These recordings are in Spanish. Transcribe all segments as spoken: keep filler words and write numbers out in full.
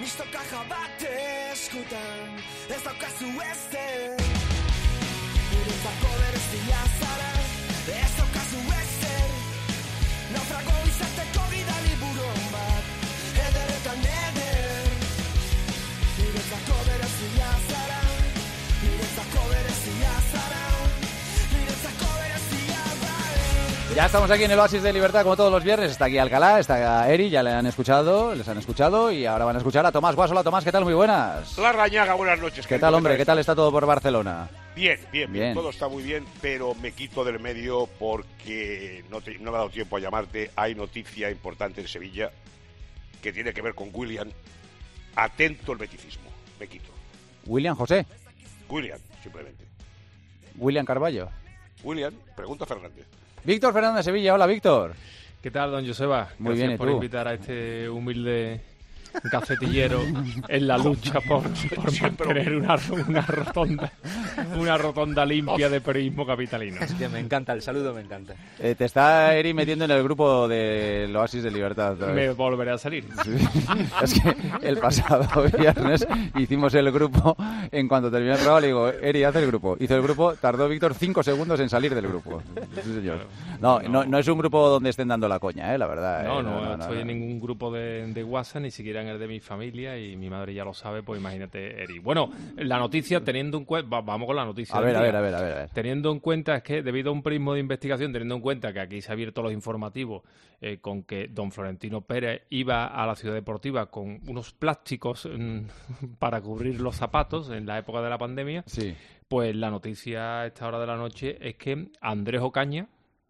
Mistokaja bat eskutan, ez daukazu ezer. Niretzako berezia zara, ez daukazu ezer. Naufrago izateko bidali buron bat, ederetan eder. Niretzako berezia zara, niretzako berezia zara, niretzako berezia zara. Ya estamos aquí en el Oasis de Libertad, como todos los viernes. Está aquí Alcalá, está Eri, ya le han escuchado, les han escuchado y ahora van a escuchar a Tomás Guas. Hola Tomás, ¿qué tal? Muy buenas. La Rañaga, buenas noches. ¿Qué tal, hombre? ¿Qué tal está todo por Barcelona? Bien, bien, bien, bien. Todo está muy bien, pero me quito del medio porque no, te, no me ha dado tiempo a llamarte. Hay noticia importante en Sevilla que tiene que ver con William. Atento el beticismo, me quito. William José. William, simplemente. William Carballo. William, pregunta Fernández. Víctor Fernández de Sevilla, hola Víctor. ¿Qué tal, don Joseba? Muy Gracias bien, ¿y por tú? invitar a este humilde cafetillero en la lucha por, por mantener una, una rotonda una rotonda limpia de periodismo capitalino. Es que me encanta, el saludo me encanta. Eh, te está Eri metiendo en el grupo del Oasis de Libertad otra vez. Me volveré a salir. Sí. Es que el pasado viernes hicimos el grupo. En cuanto terminó el programa le digo, Eri, haz el grupo. Hizo el grupo, tardó Víctor cinco segundos en salir del grupo. Sí, señor. No, no, no es un grupo donde estén dando la coña, eh, la verdad. No, eh, no, no, no, estoy no. en ningún grupo de, de WhatsApp, ni siquiera en el de mi familia, y mi madre ya lo sabe, pues imagínate, Eri. Bueno, la noticia, teniendo en cuenta, va, vamos con la noticia. A ver, del a día. ver, a ver, a ver, a ver. Teniendo en cuenta, es que debido a un prisma de investigación, teniendo en cuenta que aquí se ha abierto los informativos eh, con que don Florentino Pérez iba a la Ciudad Deportiva con unos plásticos mmm, para cubrir los zapatos en la época de la pandemia, Sí. pues la noticia a esta hora de la noche es que Andrés Ocaña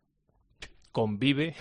convive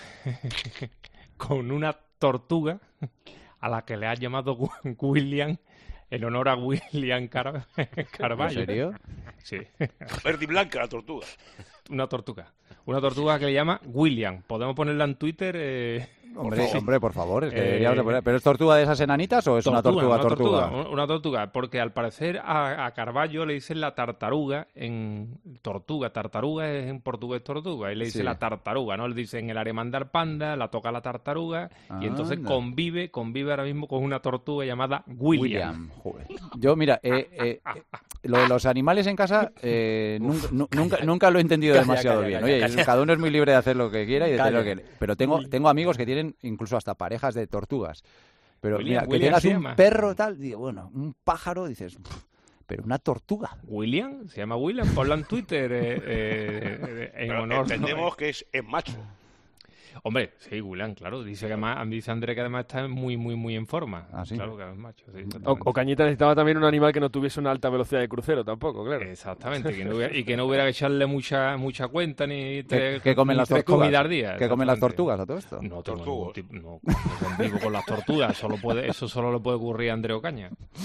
con una tortuga a la que le ha llamado William en honor a William Car Carballo. ¿En serio? Sí. Verde y blanca la tortuga. Una tortuga. Una tortuga que le llama William. Podemos ponerla en Twitter. Eh... Hombre, Sí. hombre, por favor. Es que Eh, deberíamos de poner- ¿Pero es tortuga de esas enanitas o es una tortuga una tortuga? tortuga? Una tortuga, porque al parecer a, a Carballo le dicen la tartaruga en tortuga. Tartaruga es en portugués tortuga. Y le dice Sí. la tartaruga, ¿no? Le dicen el aremandar panda, la toca la tartaruga. Y entonces Anda. convive, convive ahora mismo con una tortuga llamada William. William, joder. Yo, mira, eh, eh, eh, lo de los animales en casa eh, nunca, nu- nunca, nunca lo he entendido Calla, demasiado calla, bien. calla, Oye, calla. cada uno es muy libre de hacer lo que quiera y de tener lo Calla. que... Pero tengo, tengo amigos que tienen incluso hasta parejas de tortugas. Pero William- mira, que William tengas se un llama. perro tal, digo, bueno, un pájaro, dices, "Pff, pero una tortuga". William, se llama William, ponla en Twitter eh, eh, eh, en Pero honor. entendemos que es, es macho. Hombre, sí, William, claro. Dice que además, dice André que además está muy, muy, muy en forma. Ah, ¿sí? Claro que es macho, sí. O, exactamente. o Cañita necesitaba también un animal que no tuviese una alta velocidad de crucero tampoco, claro. Exactamente, que no hubiera, y que no hubiera que echarle mucha mucha cuenta ni ¿Qué, tres, qué comen ni las tres tortugas? comidas al día. ¿Qué comen las exactamente. tortugas a todo esto? No tengo Tortugos. ningún tipo, no, no convivo con las tortugas, solo puede, eso solo le puede ocurrir a André Ocaña.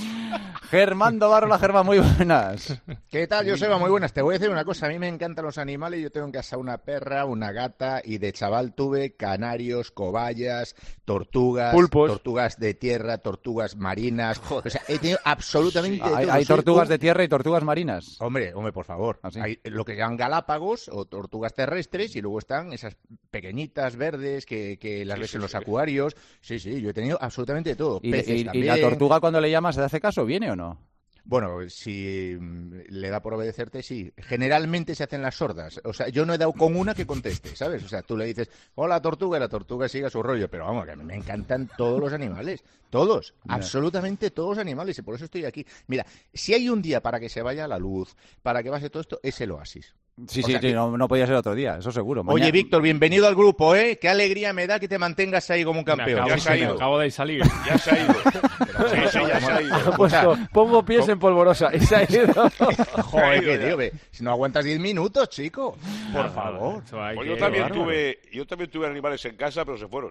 Germán Dobarro, la Germán, muy buenas. ¿Qué tal, Joseba? Muy buenas. Te voy a decir una cosa. A mí me encantan los animales. Yo tengo en casa una perra, una gata y de chaval tuve canarios, cobayas, tortugas, Pulpos. tortugas de tierra, tortugas marinas. O sea, he tenido absolutamente de Hay, todo. hay Soy tortugas un- de tierra y tortugas marinas. Hombre, hombre, por favor. ¿Ah, sí? Hay lo que llaman galápagos o tortugas terrestres y luego están esas pequeñitas verdes que, que las Sí, ves sí, en los sí. acuarios. Sí, sí, yo he tenido absolutamente de todo. ¿Y, Peces y- y también. la tortuga cuando le llamas, ¿se hace caso? ¿Viene o no? Bueno, si mm, le da por obedecerte, sí. Generalmente se hacen las sordas. O sea, yo no he dado con una que conteste, ¿sabes? O sea, tú le dices, hola tortuga, y la tortuga sigue a su rollo. Pero vamos, que a mí me encantan todos los animales. Todos. Ya. Absolutamente todos los animales. Y por eso estoy aquí. Mira, si hay un día para que se vaya la luz, para que pase todo esto, es el oasis. Sí, O sí, sea sí, que- no, no podía ser otro día, eso seguro. Oye, Mañana- Víctor, bienvenido al grupo, ¿eh? Qué alegría me da que te mantengas ahí como un Me campeón. acabo, Ya se ha me ido. acabo de salir. Ya se ha ido. Sí, sí, ya se ha ido. Ha puesto, pongo pies en polvorosa y se ha ido. Joder, que tío, ve, si no aguantas diez minutos, chico. Por Nada, favor. eso hay Pues que- yo también bárbaro. tuve, yo también tuve animales en casa, pero se fueron.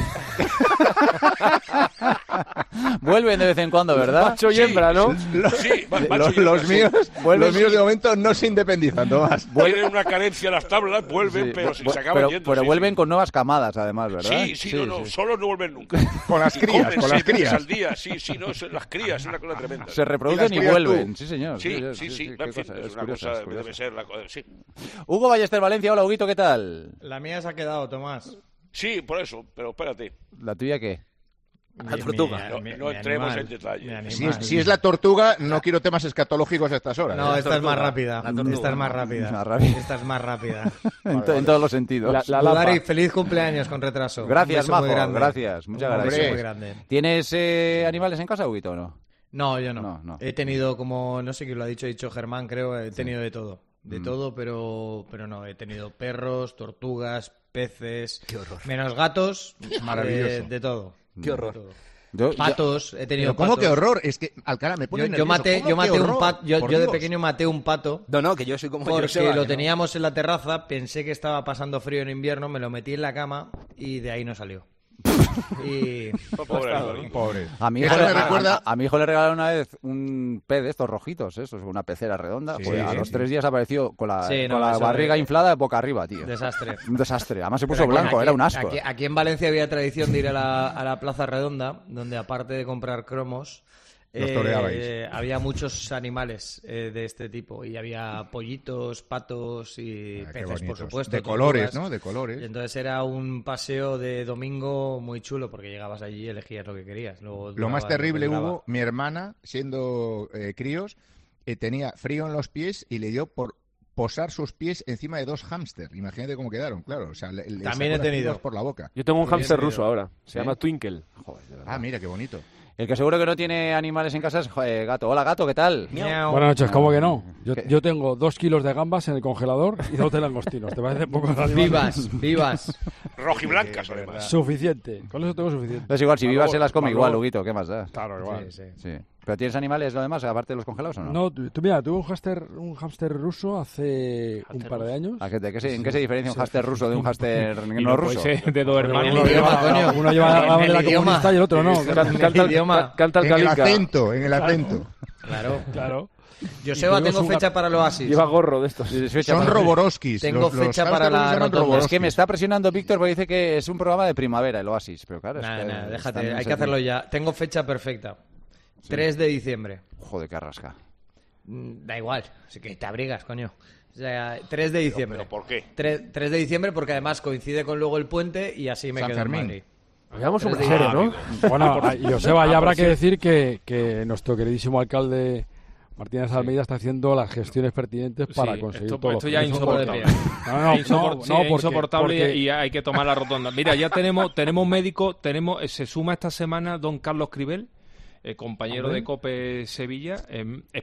Vuelven de vez en cuando, ¿verdad? Macho y hembra, ¿no? Sí, ma- macho Los, y hembra, los sí. míos, Vuelven- los míos de momento no se independizan, Tomás. Tienen una carencia en las tablas, vuelven, Sí, pero bu- se, bu- se acaban pero, yendo. pero sí, vuelven sí. con nuevas camadas, además, ¿verdad? Sí, sí, no, no, sí. solo no vuelven nunca. Con las Y crías, comen con las seis veces crías. al día, sí, sí, no, son las crías, es una cosa tremenda. Se Y reproducen las y, crías vuelven, tú. sí, señor. Sí, sí, sí, qué en fin, cosa, es es una curiosa, cosa, es debe curiosa. ser la cosa, sí. Hugo Ballester Valencia, hola, Huguito, ¿qué tal? La mía se ha quedado, Tomás. Sí, por eso, pero espérate. ¿La tuya qué? La tortuga. No, no entremos en detalle. Si es, si es la tortuga, no quiero temas escatológicos a estas horas. No, ¿eh? esta es más rápida. La tortuga. Esta es más rápida. Más rápida. Esta es más rápida. en, to- en todos los sentidos. La, la lapa. Budari, feliz cumpleaños con retraso. Gracias, Un beso Majo. muy grande. Gracias. Muchas Un beso gracias. muy grande. ¿Tienes eh, animales en casa, Huguito, o no? No, yo no. No, no. He tenido, como no sé quién lo ha dicho, ha dicho Germán, creo, he tenido de todo. De Mm. todo, pero, pero no. He tenido perros, tortugas, peces. Menos gatos. Maravilloso. eh, de todo. Qué horror. De todo. Yo- yo- Patos, he tenido Pero ¿cómo patos. que horror? Es que, Alcalá, me pone Yo, yo nervioso. maté, ¿Cómo yo que maté un horror? pato. Yo, Por yo de Dios. pequeño maté un pato. No, no, que yo soy como Porque Joseba, lo que no. teníamos en la terraza, pensé que estaba pasando frío en invierno, me lo metí en la cama y de ahí no salió. Y Pobre Alvarín. Pobre. A mi, Eso hijo, me le- recuerda- a, a mi hijo le regalaron una vez un pez de estos rojitos, eso es una pecera redonda. Sí, Joder, a sí, los sí. tres días apareció con la, Sí, no, con la eso barriga de- inflada boca arriba, tío. desastre. Un desastre. Además se puso Pero aquí- blanco, era un asco. Aquí, aquí en Valencia había tradición de ir a la, a la Plaza Redonda, donde aparte de comprar cromos, Los eh, toreabais. había muchos animales eh, de este tipo. Y había pollitos, patos y Ah, qué peces, por bonitos. supuesto. De colores, tortugas. ¿no? De Y colores. entonces era un paseo de domingo muy chulo, porque llegabas allí y elegías lo que querías. Luego Lo más duraba terrible, que duraba. Hugo, mi hermana, siendo eh, críos, eh, tenía frío en los pies y le dio por posar sus pies encima de dos hámster. Imagínate cómo quedaron, claro. O sea, le, le También sacó he las tenido. tripas por la boca. Yo tengo un Bien, hámster bien. ruso ahora. Se ¿Sí? llama Twinkle. Joder, de verdad. Ah, mira, qué bonito. El que seguro que no tiene animales en casa es joder, Gato. Hola, Gato, ¿qué tal? Miau. Buenas noches, ¿cómo que no? Yo, ¿Qué? yo tengo dos kilos de gambas en el congelador y dos de langostinos. ¿Te parece poco? Vivas, vivas. Rojiblancas, además. Suficiente. Con eso tengo suficiente. Es igual, si Para vivas luego- se las come para igual, luego- Huguito, ¿qué más da? Claro, igual. Sí, sí. Sí. ¿Pero tienes animales lo demás, aparte de los congelados o no? No, tú, tú mira, tuve un hámster, un hámster ruso hace un par de años. ¿A qué, de qué se- ¿En qué se diferencia un hámster ruso de un hámster Y no no ruso? puede ser de dos hermanos. Uno el lleva, idioma, coño. uno lleva la En el bandera idioma. comunista y el otro no. Can- Canta el, idioma. ca- canta el En el calica. acento, en el acento. Claro. Claro. Joseba, tuvimos tengo un fecha gato- para el Oasis. Lleva gorro de estos. Son roboroskis. Tengo Los- los fecha para hámsters la se llaman rotonda. roboroskis. Es que me está presionando Víctor porque dice que es un programa de primavera, el Oasis. Pero claro, es Nada, que nada, están déjate, en hay que septiembre. hacerlo ya. Tengo fecha perfecta. tres de diciembre. Joder, qué arrasca. Mm, Da igual, así que te abrigas, coño. O sea, tres de diciembre. ¿Pero por qué? tres, tres de diciembre porque además coincide con luego el puente y así me San quedo Fermín. en Madrid. Llevamos un Tres de serio, ¿no? diciembre. Bueno, a- y Joseba, ya Ah, habrá por que cierto. decir que, que nuestro queridísimo alcalde Martínez Almeida está haciendo las gestiones pertinentes para Sí, conseguir esto, todo. esto ya es insoportable. No, no, Es insopor- no, sí, no, es porque- insoportable y- porque- y hay que tomar la rotonda. Mira, ya tenemos tenemos médico, tenemos eh, se suma esta semana don Carlos Cribel, eh, compañero Hombre. de COPE Sevilla, eh, eh,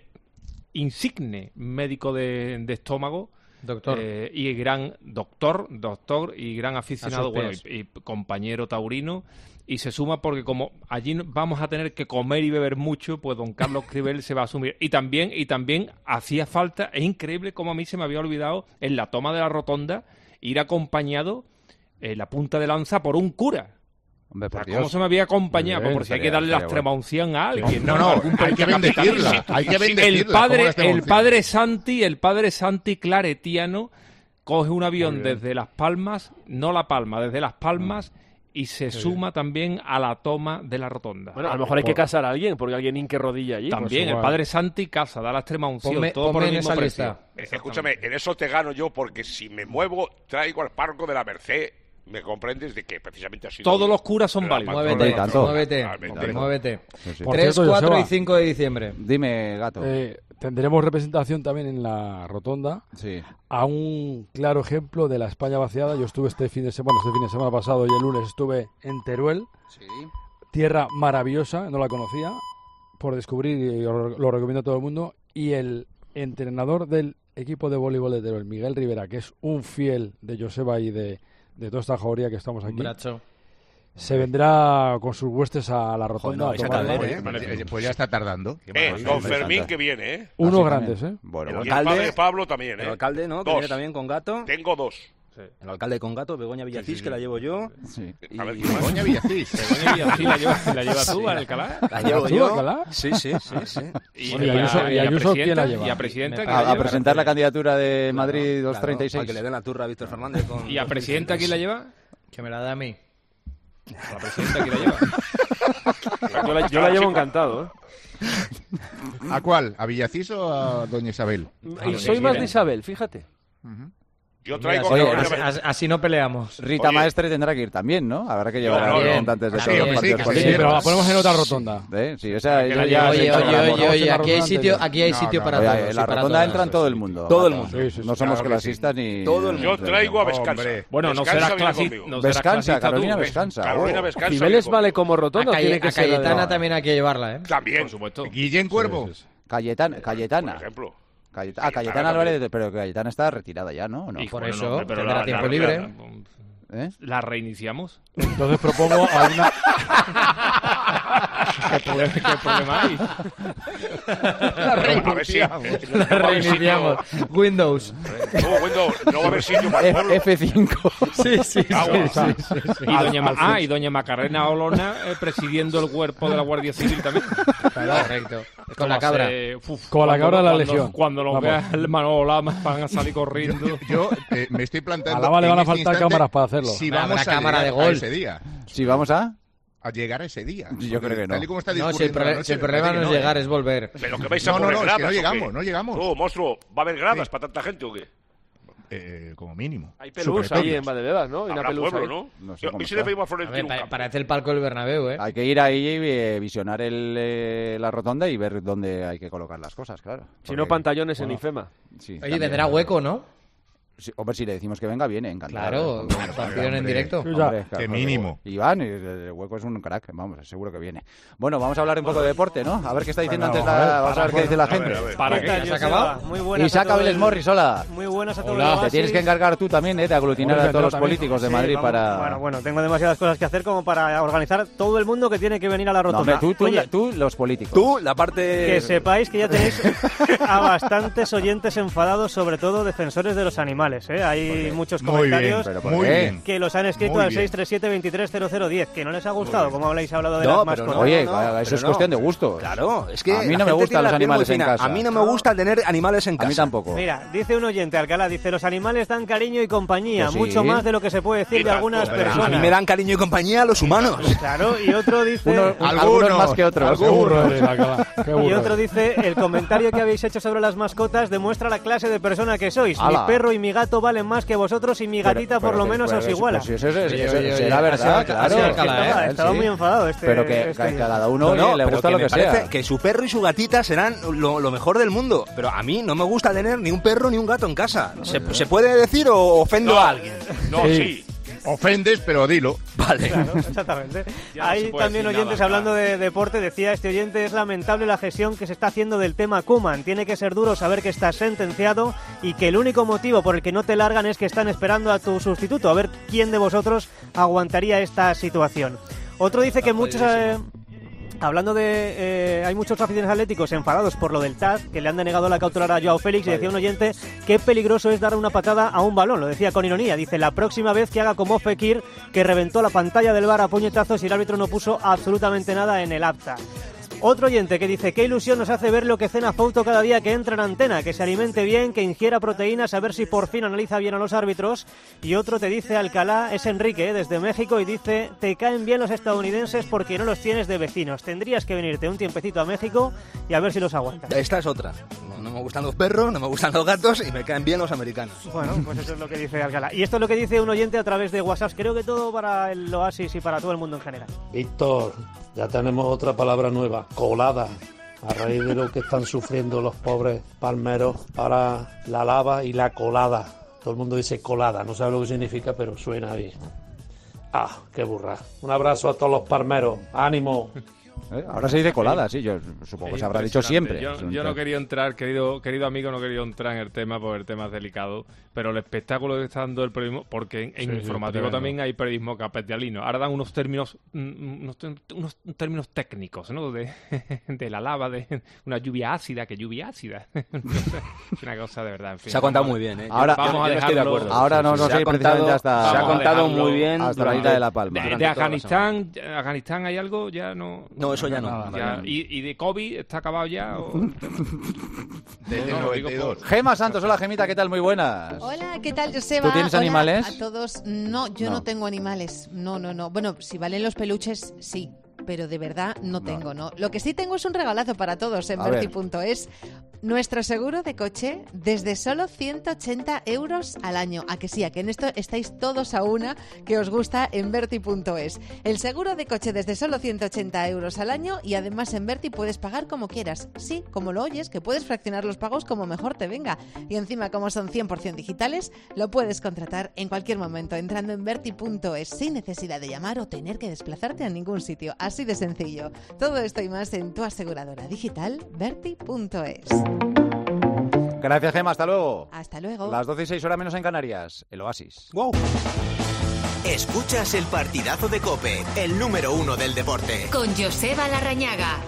insigne médico de, de estómago. Doctor. eh, y gran doctor, doctor y gran aficionado, sus bueno, pies. y, y compañero taurino, y se suma porque como allí no- vamos a tener que comer y beber mucho, pues don Carlos Cribel se va a asumir. Y también, y también hacía falta, es increíble como a mí se me había olvidado en la toma de la rotonda ir acompañado en la punta de lanza por un cura. Hombre, O sea, por ¿cómo Dios. se me había acompañado? Muy bien, Pues por si hay que estaría- darle la estaría extrema unción a alguien. No, no, Algún hay que capitán. bendecirla. Hay que El bendecirla. ¿Cómo padre, la tenemos el encima? padre Santi, el padre Santi claretiano coge un avión desde Las Palmas, no La Palma, desde Las Palmas y se suma también a la toma de la rotonda. Bueno, a lo mejor hay que casar a alguien, porque alguien hinque rodilla allí. también pues el igual. padre Santi casa, da la extrema unción, Ponme- todo por ponme el en mismo esa precio. lista. Eh, Escúchame, en eso te gano yo porque si me muevo, traigo al párroco de la Merced. ¿Me comprendes? De que precisamente ha sido... Todos los curas son la válidos. patrona Muévete, Hombre, y tanto. muévete, Totalmente. muévete. Sí, sí. Por tres, cierto, cuatro Joseba, y cinco de diciembre. Dime, Gato. Eh, tendremos representación también en la rotonda Sí. a un claro ejemplo de la España vaciada. Yo estuve este fin de semana, este fin de semana pasado y el lunes estuve en Teruel, Sí. tierra maravillosa, no la conocía, por descubrir y lo, lo recomiendo a todo el mundo. Y el entrenador del equipo de voleibol de Teruel, Miguel Rivera, que es un fiel de Joseba y de, de toda esta jauría que estamos Un aquí, bracho. se vendrá con sus huestes a la rotonda. No, a esa tomarla. cadera, ¿eh? Pues ya está tardando. Qué Eh, maravilla. don me Fermín encanta. que viene, ¿eh? Unos Así grandes, también. ¿eh? Bueno, Y bueno. el alcalde- padre Pablo también, ¿eh? El alcalde, ¿no? Que Dos. viene también con gato. Tengo dos. El alcalde con gato, Begoña Villacís, que la llevo yo. Sí. Y A ver, ¿qué más? Begoña Villacís. ¿Sí la llevas la llevas tú, Alcalá? la llevo ¿Tú, yo. Alcalá? Sí, sí, sí, sí. Y, Bueno, y Ayuso- y a Ayuso, ¿quién presidenta, la lleva? y a presidenta, Me ¿quién la A, a lleva? presentar la candidatura de Madrid Claro, doscientos treinta y seis. para que le den la turra a Víctor Fernández con... ¿Y a presidenta quién la lleva? Que me la da a mí. ¿A la presidenta quién la lleva? Yo la, yo la llevo encantado, ¿eh? ¿A cuál? ¿A Villacís o a doña Isabel? Y soy más de Isabel, fíjate. Yo traigo Oye, Carolina así, Be- así- así no peleamos. Rita Oye. Maestre tendrá que ir también, ¿no? Habrá que llevar No, a no, los no. representantes de Sí, todos los sí, partidos que Sí, políticos. pero la ponemos en otra rotonda. ¿Eh? Sí, o sea, Que yo la ya... Oye, he hecho oye, la- oye, Vamos oye, en la aquí hay rotonda sitio, antes. aquí hay No, sitio no, para Oye, todos. en y la para rotonda todas. entran todo el mundo. Todo el Paco. mundo. Sí, sí, sí. No somos Claro que clasistas ni... Todo el Yo mundo. traigo a Vescanza. Hombre. Bueno, no Vescanza serás viene clasi- conmigo. no serás Vescanza, clasista Carolina tú. Vescanza. Carolina Oh. Vescanza. Cibeles viene vale conmigo. como A, rotonda, Calle- tiene que a ser la de- Cayetana también hay que llevarla, ¿eh? También, Por supuesto. Guillén Cuervo. Cayetana, Cayetana. por ejemplo. Cayet- ah, Cayetana Cayetana Álvarez, pero Cayetana está retirada ya, ¿no? ¿O no? Y Por bueno, eso, hombre, pero tendrá la- tiempo la- libre. la- ¿Eh? ¿La reiniciamos? Entonces propongo a una... ¿Qué problema, qué problema hay? A ver si. La no va a haber reiniciamos. Windows. sitio- No, Windows, no va a haber sitio para el pueblo. F cinco. Sí, sí, Agua. Y doña, Ma- ah, y doña Macarena Olona eh, presidiendo el cuerpo de la Guardia Civil también. Correcto. Con Esto la va a cabra. ser, uf, Con la cuando- cabra de la cuando- Legión. Cuando los Vamos. veas el Manolo Lama van a salir corriendo. Yo eh, me estoy planteando. A Lava le van a en este faltar instante cámaras para hacerlo. Si Habrá vamos a cámara llegar de gol. a ese día. Si vamos a... A llegar a ese día. Yo creo que no. Tal y como está No, si el, discurriendo la prole- noche, si el me problema parece no es que llegar, ¿eh? es volver. Pero que vais a No, no, poner no, es que gradas. no ¿o qué? llegamos, no llegamos. Oh, monstruo, ¿va a haber gradas Sí. para tanta gente o qué? Eh, como mínimo. Hay pelusa ahí Superpeñas. en Valdebebas, ¿no? Hay una Habrá pelusa pueblo, ahí. ¿no? No sé Yo- cómo ¿Y si está. le pedimos a A ver, Florentino un pa- campo? parece el palco del Bernabéu, ¿eh? Hay que ir ahí y eh, visionar el, eh, la rotonda y ver dónde hay que colocar las cosas, claro. Si no, Porque- pantallones en bueno, IFEMA. sí, Oye, también. vendrá hueco, ¿no? Sí, hombre, si le decimos que venga, viene, encantado. Claro, actuación en hombre. directo. Sí, ya. Hombre, claro, Que claro. mínimo. Iván, el, el hueco es un crack, vamos, seguro que viene. Bueno, vamos a hablar un poco de deporte, ¿no? A ver qué está diciendo Venga, antes a ver, la... Vamos a ver qué dice la A ver, gente. a ver. ¿Para ¿Qué tal, qué? ¿Se ha Joseba? acabado? Muy buenas Isaac a todo Abeles el- Morris, hola. Muy buenas a todos. Hola. los Te tienes que Oasis. encargar tú también, ¿eh? De aglutinar Hombre, a todos yo los también. políticos de Sí, Madrid vamos- para... Bueno, bueno, tengo demasiadas cosas que hacer como para organizar todo el mundo que tiene que venir a la No, rotonda. hombre, tú, tú, Oye, tú, los políticos. Tú, la parte... que sepáis que ya tenéis a bastantes oyentes enfadados, sobre todo defensores de los animales, ¿eh? Hay muchos Muy bien, comentarios pero ¿por muy qué? bien. que los han escrito Muy al bien. seis tres siete, veintitrés cero cero diez, que no les ha gustado, como habléis hablado de No, las pero mascotas. no, Oye, no, eso pero es no. cuestión de gusto. Claro, es que A mí la no me gente gustan tiene los la piel muy animales en fina. casa. A mí no me gusta tener animales en casa. A mí tampoco. Mira, dice un oyente, Alcalá, dice, los animales dan cariño y compañía, Que sí. mucho más de lo que se puede decir Y de tanto, algunas hombre. personas. A mí me dan cariño y compañía los humanos. Claro, y otro dice... Uno- Algunos, algunos más que otros. Qué burro eres, Alcalá. Qué burro Y otro eres. dice, el comentario que habéis hecho sobre las mascotas demuestra la clase de persona que sois. ¡Hala! Mi perro y mi gato valen más que vosotros y mi gatita Pero- por lo pero- menos pero- os pero- iguala. pero si eso, es- Oye, eso oye, será oye, verdad, así- claro. así Alcalá, que- estaba ¿eh? estaba sí. muy enfadado este... Pero que, este- que cada uno No, no, le pero gusta que lo me que parece sea. que su perro y su gatita serán lo, lo mejor del mundo. Pero a mí no me gusta tener ni un perro ni un gato en casa. ¿Se, ¿se puede decir o ofendo No, a alguien? no, sí. Ofendes, pero dilo. Vale. Claro, exactamente. Ya no Hay se puede también decir oyentes nada, hablando de deporte. Decía este oyente, es lamentable la gestión que se está haciendo del tema Koeman. Tiene que ser duro saber que está sentenciado y que el único motivo por el que no te largan es que están esperando a tu sustituto. A ver quién de vosotros aguantaría esta situación. Otro dice que muchos... eh, Hablando de... eh, hay muchos aficionados atléticos enfadados por lo del T A D, que le han denegado la cautelar a Joao Félix, y decía un oyente qué peligroso es dar una patada a un balón, lo decía con ironía. Dice, la próxima vez que haga como Fekir, que reventó la pantalla del V A R a puñetazos y el árbitro no puso absolutamente nada en el acta. Otro oyente que dice, qué ilusión nos hace ver lo que cena Fouto cada día que entra en antena, que se alimente bien, que ingiera proteínas, a ver si por fin analiza bien a los árbitros. Y otro te dice, Alcalá, es Enrique, ¿eh? Desde México, y dice, te caen bien los estadounidenses porque no los tienes de vecinos. Tendrías que venirte un tiempecito a México y a ver si los aguantas. Esta es otra. No, no me gustan los perros, no me gustan los gatos y me caen bien los americanos. Bueno, pues eso es lo que dice Alcalá. Y esto es lo que dice un oyente a través de WhatsApp. Creo que todo para el Oasis y para todo el mundo en general. Víctor, ya tenemos otra palabra nueva, colada. A raíz de lo que están sufriendo los pobres palmeros, ahora la lava y la colada. Todo el mundo dice colada, no sabe lo que significa, pero suena bien. Ah, qué burra. Un abrazo a todos los palmeros. ¡Ánimo! ¿Eh? Ahora se dice colada, sí, yo supongo que se habrá dicho siempre. Yo, yo no quería entrar, querido querido amigo, no quería entrar en el tema porque el tema es delicado, pero el espectáculo que está dando el periodismo, porque en, en Sí, sí, informativo tremendo. también hay periodismo capitaliano. Ahora dan unos términos mm, unos, te- unos términos técnicos, ¿no? De, de la lava, de una lluvia ácida, que lluvia ácida. Es una cosa de verdad. En fin, Se ha contado vamos a- muy bien, ¿eh? Ahora- Yo- yo vamos a no estoy de dejarlo- acuerdo. Ahora no, no Se ha sé contado- precisamente hasta... Se ha Vamos a contado dejarlo muy bien hasta la durante- isla de La Palma. De, durante de toda la semana. Afganistán, ¿Afganistán hay algo? Ya no... No, eso ya no. Ya- y, y de COVID está acabado ya. ¿O? Desde No, el no, digo noventa y dos. Gema Santos, hola Gemita, ¿qué tal? Muy buenas. Hola, ¿qué tal, Joseba? ¿Tú tienes Hola animales? a todos. No, yo No. no. tengo animales. No, no, no. Bueno, si valen los peluches, sí. Pero de verdad no tengo, ¿no? Lo que sí tengo es un regalazo para todos en A ver. Berti punto es. Nuestro seguro de coche desde solo ciento ochenta euros al año. A que sí, a que en esto estáis todos a una que os gusta en Berti punto es. El seguro de coche desde solo ciento ochenta euros al año y además en Berti puedes pagar como quieras. Sí, como lo oyes, que puedes fraccionar los pagos como mejor te venga. Y encima, como son cien por ciento digitales, lo puedes contratar en cualquier momento entrando en Berti punto es sin necesidad de llamar o tener que desplazarte a ningún sitio. Así de sencillo. Todo esto y más en tu aseguradora digital Berti punto es. Gracias, Gemma. Hasta luego. Hasta luego. Las doce y seis horas menos en Canarias. El Oasis. Wow. Escuchas el partidazo de COPE, el número uno del deporte. Con Joseba Larrañaga.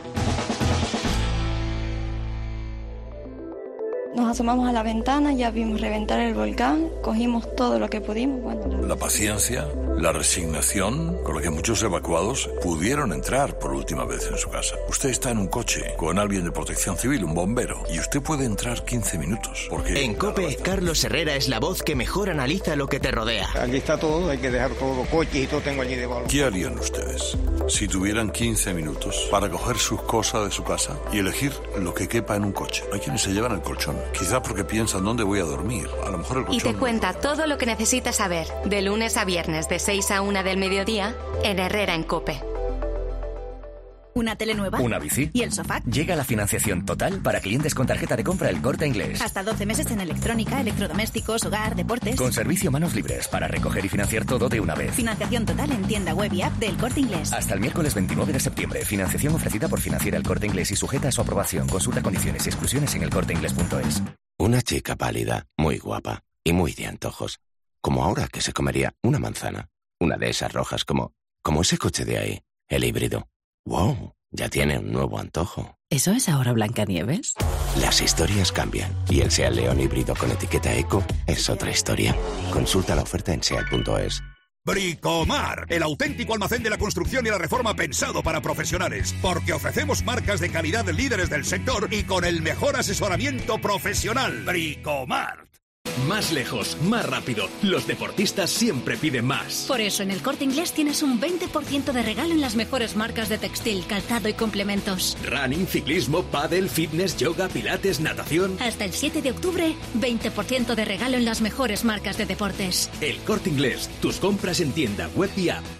Nos asomamos a la ventana, ya vimos reventar el volcán, cogimos todo lo que pudimos. Bueno, la paciencia, la resignación con la que muchos evacuados pudieron entrar por última vez en su casa. Usted está en un coche con alguien de protección civil, un bombero, y usted puede entrar quince minutos. Porque en COPE, Carlos Herrera es la voz que mejor analiza lo que te rodea. Aquí está todo, hay que dejar todo, coches y todo tengo allí debajo. ¿Qué harían ustedes si tuvieran quince minutos para coger sus cosas de su casa y elegir lo que quepa en un coche? Hay quienes se llevan el colchón, quizá porque piensan dónde voy a dormir. A lo mejor el colchón... Y te cuenta todo lo que necesitas saber, de lunes a viernes de seis a una del mediodía, en Herrera en COPE. ¿Una tele nueva? ¿Una bici? ¿Y el sofá? Llega la financiación total para clientes con tarjeta de compra El Corte Inglés. Hasta doce meses en electrónica, electrodomésticos, hogar, deportes. Con servicio manos libres para recoger y financiar todo de una vez. Financiación total en tienda web y app del Corte Inglés. Hasta el miércoles veintinueve de septiembre. Financiación ofrecida por Financiera El Corte Inglés y sujeta a su aprobación. Consulta condiciones y exclusiones en el corte inglés punto es. Una chica pálida, muy guapa y muy de antojos. Como ahora que se comería una manzana. Una de esas rojas como, como ese coche de ahí, el híbrido. ¡Wow! Ya tiene un nuevo antojo. ¿Eso es ahora Blancanieves? Las historias cambian y el SEAT León híbrido con etiqueta Eco es otra historia. Consulta la oferta en seat punto es. Bricomar, el auténtico almacén de la construcción y la reforma pensado para profesionales, porque ofrecemos marcas de calidad líderes del sector y con el mejor asesoramiento profesional. Bricomar. Más lejos, más rápido. Los deportistas siempre piden más. Por eso en el Corte Inglés tienes un veinte por ciento de regalo en las mejores marcas de textil, calzado y complementos. Running, ciclismo, pádel, fitness, yoga, pilates, natación. Hasta el siete de octubre, veinte por ciento de regalo en las mejores marcas de deportes. El Corte Inglés, tus compras en tienda, web y app.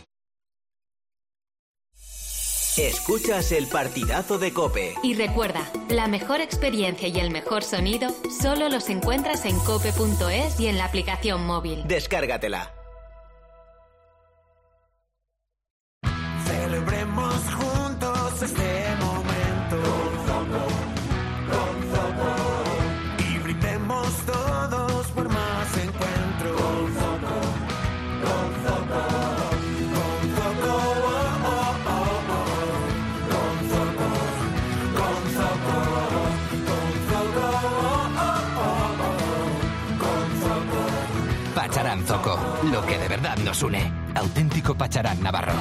Escuchas el partidazo de COPE. Y recuerda, la mejor experiencia y el mejor sonido solo los encuentras en cope punto es y en la aplicación móvil. Descárgatela. Celebremos juntos este momento. Con Zoco, con Zoco. Y brindemos todos por más encuentro. Con Zoco, con Zoco. Con Zoco, oh, oh, oh, oh. Con Zoco, con Zoco. Con Zoco, oh, oh, oh, oh. Con Zoco. Pacharán Zoco, lo que de verdad nos une. Auténtico Pacharán Navarro.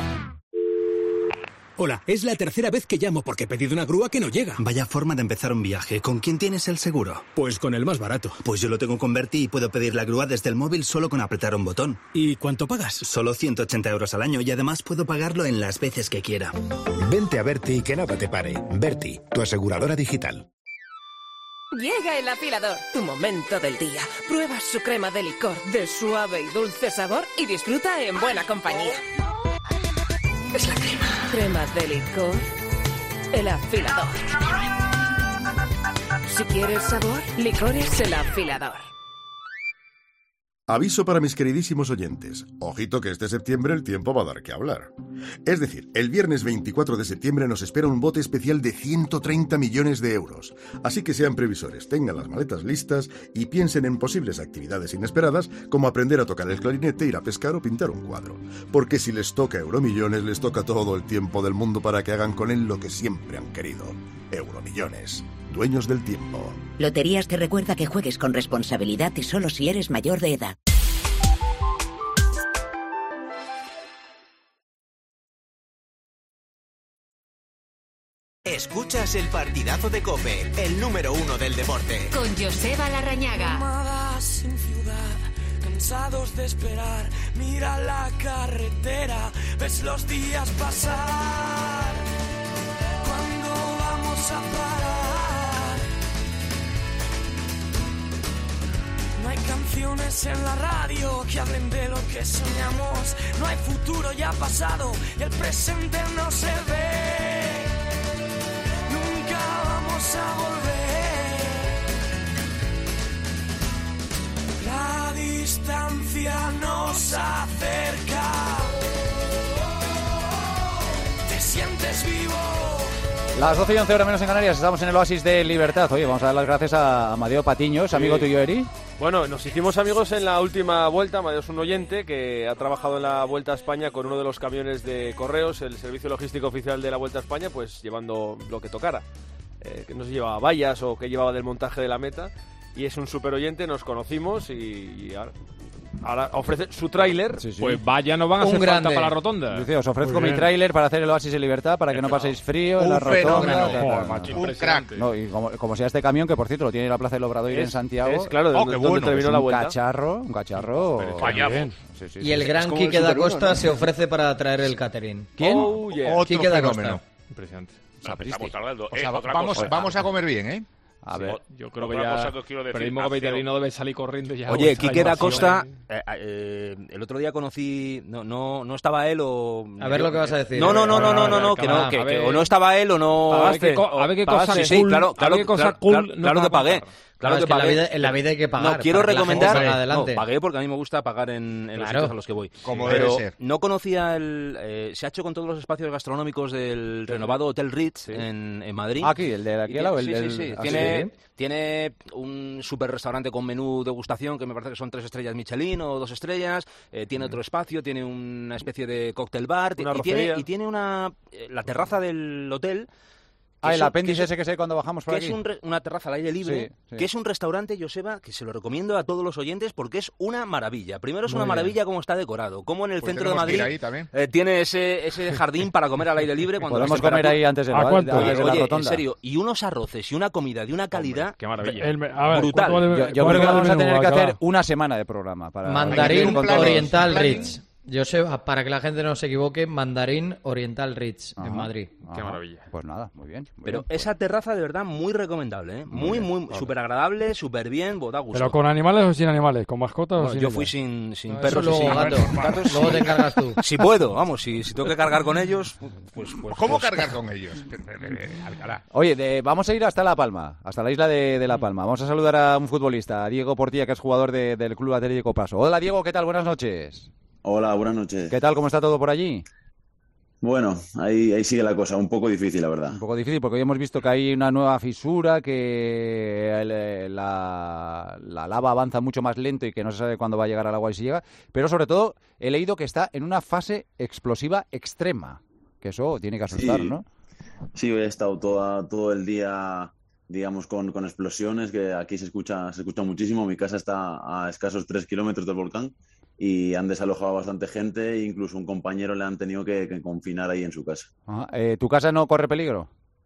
Hola, es la tercera vez que llamo porque he pedido una grúa que no llega. Vaya forma de empezar un viaje. ¿Con quién tienes el seguro? Pues con el más barato. Pues yo lo tengo con Berti y puedo pedir la grúa desde el móvil solo con apretar un botón. ¿Y cuánto pagas? Solo ciento ochenta euros al año y además puedo pagarlo en las veces que quiera. Vente a Berti y que nada te pare. Berti, tu aseguradora digital. Llega el afilador, tu momento del día. Prueba su crema de licor de suave y dulce sabor y disfruta en buena compañía. Es la crema. Crema de licor. El afilador. Si quieres sabor, licores el afilador. Aviso para mis queridísimos oyentes. Ojito que este septiembre el tiempo va a dar que hablar. Es decir, el viernes veinticuatro de septiembre nos espera un bote especial de ciento treinta millones de euros. Así que sean previsores, tengan las maletas listas y piensen en posibles actividades inesperadas como aprender a tocar el clarinete, ir a pescar o pintar un cuadro. Porque si les toca Euromillones, les toca todo el tiempo del mundo para que hagan con él lo que siempre han querido. Euromillones. Dueños del tiempo. Loterías te recuerda que juegues con responsabilidad y solo si eres mayor de edad. Escuchas el partidazo de COPE, el número uno del deporte. Con Joseba Larrañaga. Amadas sin ciudad, cansados de esperar, mira la carretera, ves los días pasar. ¿Cuándo vamos a parar? canciones en la radio que hablen de lo que soñamos. No hay futuro, ya pasado, y el presente no se ve. Nunca vamos a volver. La distancia nos acerca. Te sientes vivo. Las doce y once horas menos en Canarias, estamos en el Oasis de Libertad. Oye, vamos a dar las gracias a Amadeo Patiños, amigo sí. tuyo, Eri. Bueno, nos hicimos amigos en la última vuelta. Amadeo es un oyente que ha trabajado en la Vuelta a España con uno de los camiones de correos, el servicio logístico oficial de la Vuelta a España, pues llevando lo que tocara. Eh, que no se llevaba vallas o que llevaba del montaje de la meta. Y es un super oyente, nos conocimos y, y ahora... Ahora ofrece su tráiler. Sí, sí. Pues vaya, no van a hacer falta para la rotonda. Dice, os ofrezco mi tráiler para hacer el Oasis de Libertad, para que no paséis frío en la rotonda. Oh, macho, un crack. No, y como, como sea este camión, que por cierto lo tiene en la Plaza del Obradoiro en Santiago. Es, claro, oh, donde, bueno, donde terminó la vuelta. Un cacharro, un cacharro. Sí, sí, y el sí, gran Quique da Costa uno, ¿no? se ofrece para traer el catering. ¿Quién? Oh, yeah. Otro Quique da Costa. Impresionante. Hablando, o sea, eh, vamos, vamos a comer bien, ¿eh? A ver, sí, yo creo que ya el periodismo capitalino debe salir corriendo ya. Oye, Quique da Costa, eh, eh, el otro día conocí, no no no estaba él o... A ver lo que vas a decir. No, no, no, no, no, no, no, que no, que, que o no estaba él o no... A ver qué cosa cool, sí, claro, claro, qué cosa claro, cool claro, no claro que pagué. Claro, Claro es que, que en, la vida, en la vida hay que pagar. No, quiero recomendar... No, pagué porque a mí me gusta pagar en, en claro. los sitios a los que voy. Como pero debe ser. No conocía el... Eh, se ha hecho con todos los espacios gastronómicos del sí. renovado Hotel Ritz sí. en, en Madrid. Ah, aquí, el de aquí al lado. Sí, el, sí, sí. ¿Ah, tiene, sí? tiene un super restaurante con menú degustación que me parece que son tres estrellas Michelin o dos estrellas. Eh, tiene mm. otro espacio, tiene una especie de cóctel bar. Una y, tiene, y tiene una... Eh, la terraza del hotel... Ah, el apéndice ese que sé cuando bajamos por que aquí. Es un re, una terraza al aire libre, sí, sí. que es un restaurante, Joseba, que se lo recomiendo a todos los oyentes porque es una maravilla. Primero es Muy una bien. maravilla cómo está decorado, cómo en el pues centro de Madrid eh, tiene ese, ese jardín para comer al aire libre. Cuando podemos comer ahí antes de, la, oye, antes de la oye, rotonda. En serio, y unos arroces y una comida de una calidad. Hombre, qué maravilla. El, a ver, brutal. Yo, yo creo que vamos a tener que hacer una semana de programa. Para Mandarín Oriental Ritz. Yo sé, para que la gente no se equivoque, Mandarín Oriental Ritz, ajá, en Madrid. Ajá. Qué maravilla. Pues nada, muy bien. Muy Pero bien, pues. esa terraza de verdad muy recomendable, ¿eh? Muy, muy, muy súper agradable, súper bien, da gusto. ¿Pero con animales o sin animales? ¿Con mascotas bueno, o sin Yo ellas? fui sin, sin no, perros y luego sin gatos. gatos. Luego te encargas tú. Si puedo, vamos, si, si tengo que cargar con ellos, pues... pues ¿Cómo pues, cargar con ellos? Oye, de, vamos a ir hasta La Palma, hasta la isla de, de La Palma. Vamos a saludar a un futbolista, a Diego Portilla, que es jugador de, del Club Atlético Paso. Hola, Diego, ¿qué tal? Buenas noches. Hola, buenas noches. ¿Qué tal? ¿Cómo está todo por allí? Bueno, ahí, ahí sigue la cosa, un poco difícil, la verdad. Un poco difícil, porque hoy hemos visto que hay una nueva fisura, que el, la, la lava avanza mucho más lento y que no se sabe cuándo va a llegar al agua y si llega. Pero sobre todo, he leído que está en una fase explosiva extrema, que eso tiene que asustar, sí. ¿no? Sí, hoy he estado toda, todo el día, digamos, con, con explosiones, que aquí se escucha, se escucha muchísimo. Mi casa está a escasos tres kilómetros del volcán. Y han desalojado bastante gente e incluso un compañero le han tenido que, que confinar ahí en su casa. Ajá. Eh, ¿Tu casa no corre peligro?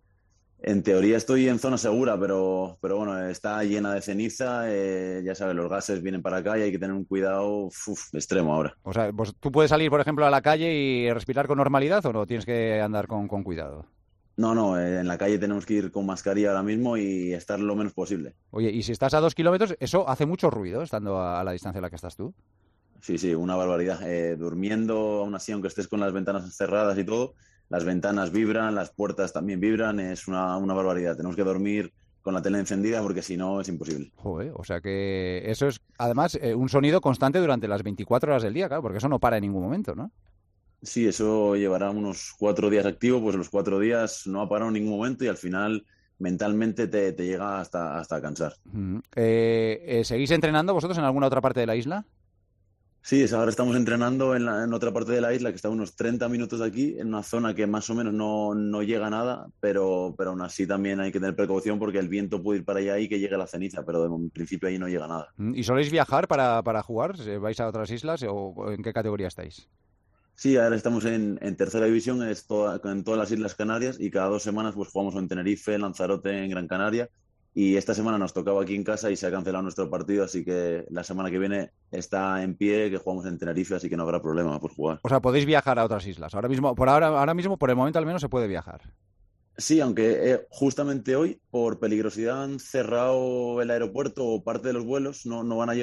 En teoría estoy en zona segura, pero, pero bueno, está llena de ceniza, eh, ya sabes, los gases vienen para acá y hay que tener un cuidado uf, extremo ahora. O sea, pues, ¿tú puedes salir, por ejemplo, a la calle y respirar con normalidad o no? ¿Tienes que andar con, con cuidado? No, no, eh, en la calle tenemos que ir con mascarilla ahora mismo y estar lo menos posible. Oye, y si estás a dos kilómetros, eso hace mucho ruido, estando a, a la distancia a la que estás tú. Sí, sí, una barbaridad. Eh, durmiendo, aún así, aunque estés con las ventanas cerradas y todo, las ventanas vibran, las puertas también vibran, es una, una barbaridad. Tenemos que dormir con la tele encendida porque si no es imposible. Joder, o sea que eso es, además, eh, un sonido constante durante las veinticuatro horas del día, claro, porque eso no para en ningún momento, ¿no? Sí, eso llevará unos cuatro días activo, pues los cuatro días no ha parado en ningún momento y al final mentalmente te, te llega hasta, hasta cansar. Mm. Eh, eh, ¿Seguís entrenando vosotros en alguna otra parte de la isla? Sí, ahora estamos entrenando en, la, en otra parte de la isla, que está a unos treinta minutos de aquí, en una zona que más o menos no, no llega a nada, pero, pero aún así también hay que tener precaución porque el viento puede ir para allá y que llegue la ceniza, pero en principio ahí no llega nada. ¿Y soléis viajar para, para jugar? ¿Vais a otras islas o en qué categoría estáis? Sí, ahora estamos en, en tercera división, es toda, en todas las Islas Canarias y cada dos semanas pues jugamos en Tenerife, en Lanzarote, en Gran Canaria. Y esta semana nos tocaba aquí en casa y se ha cancelado nuestro partido, así que la semana que viene está en pie, que jugamos en Tenerife, así que no habrá problema por jugar. O sea, podéis viajar a otras islas. Ahora mismo, por ahora, ahora mismo, por el momento al menos se puede viajar. Sí, aunque eh, justamente hoy, por peligrosidad, han cerrado el aeropuerto o parte de los vuelos, no, no van a llegar.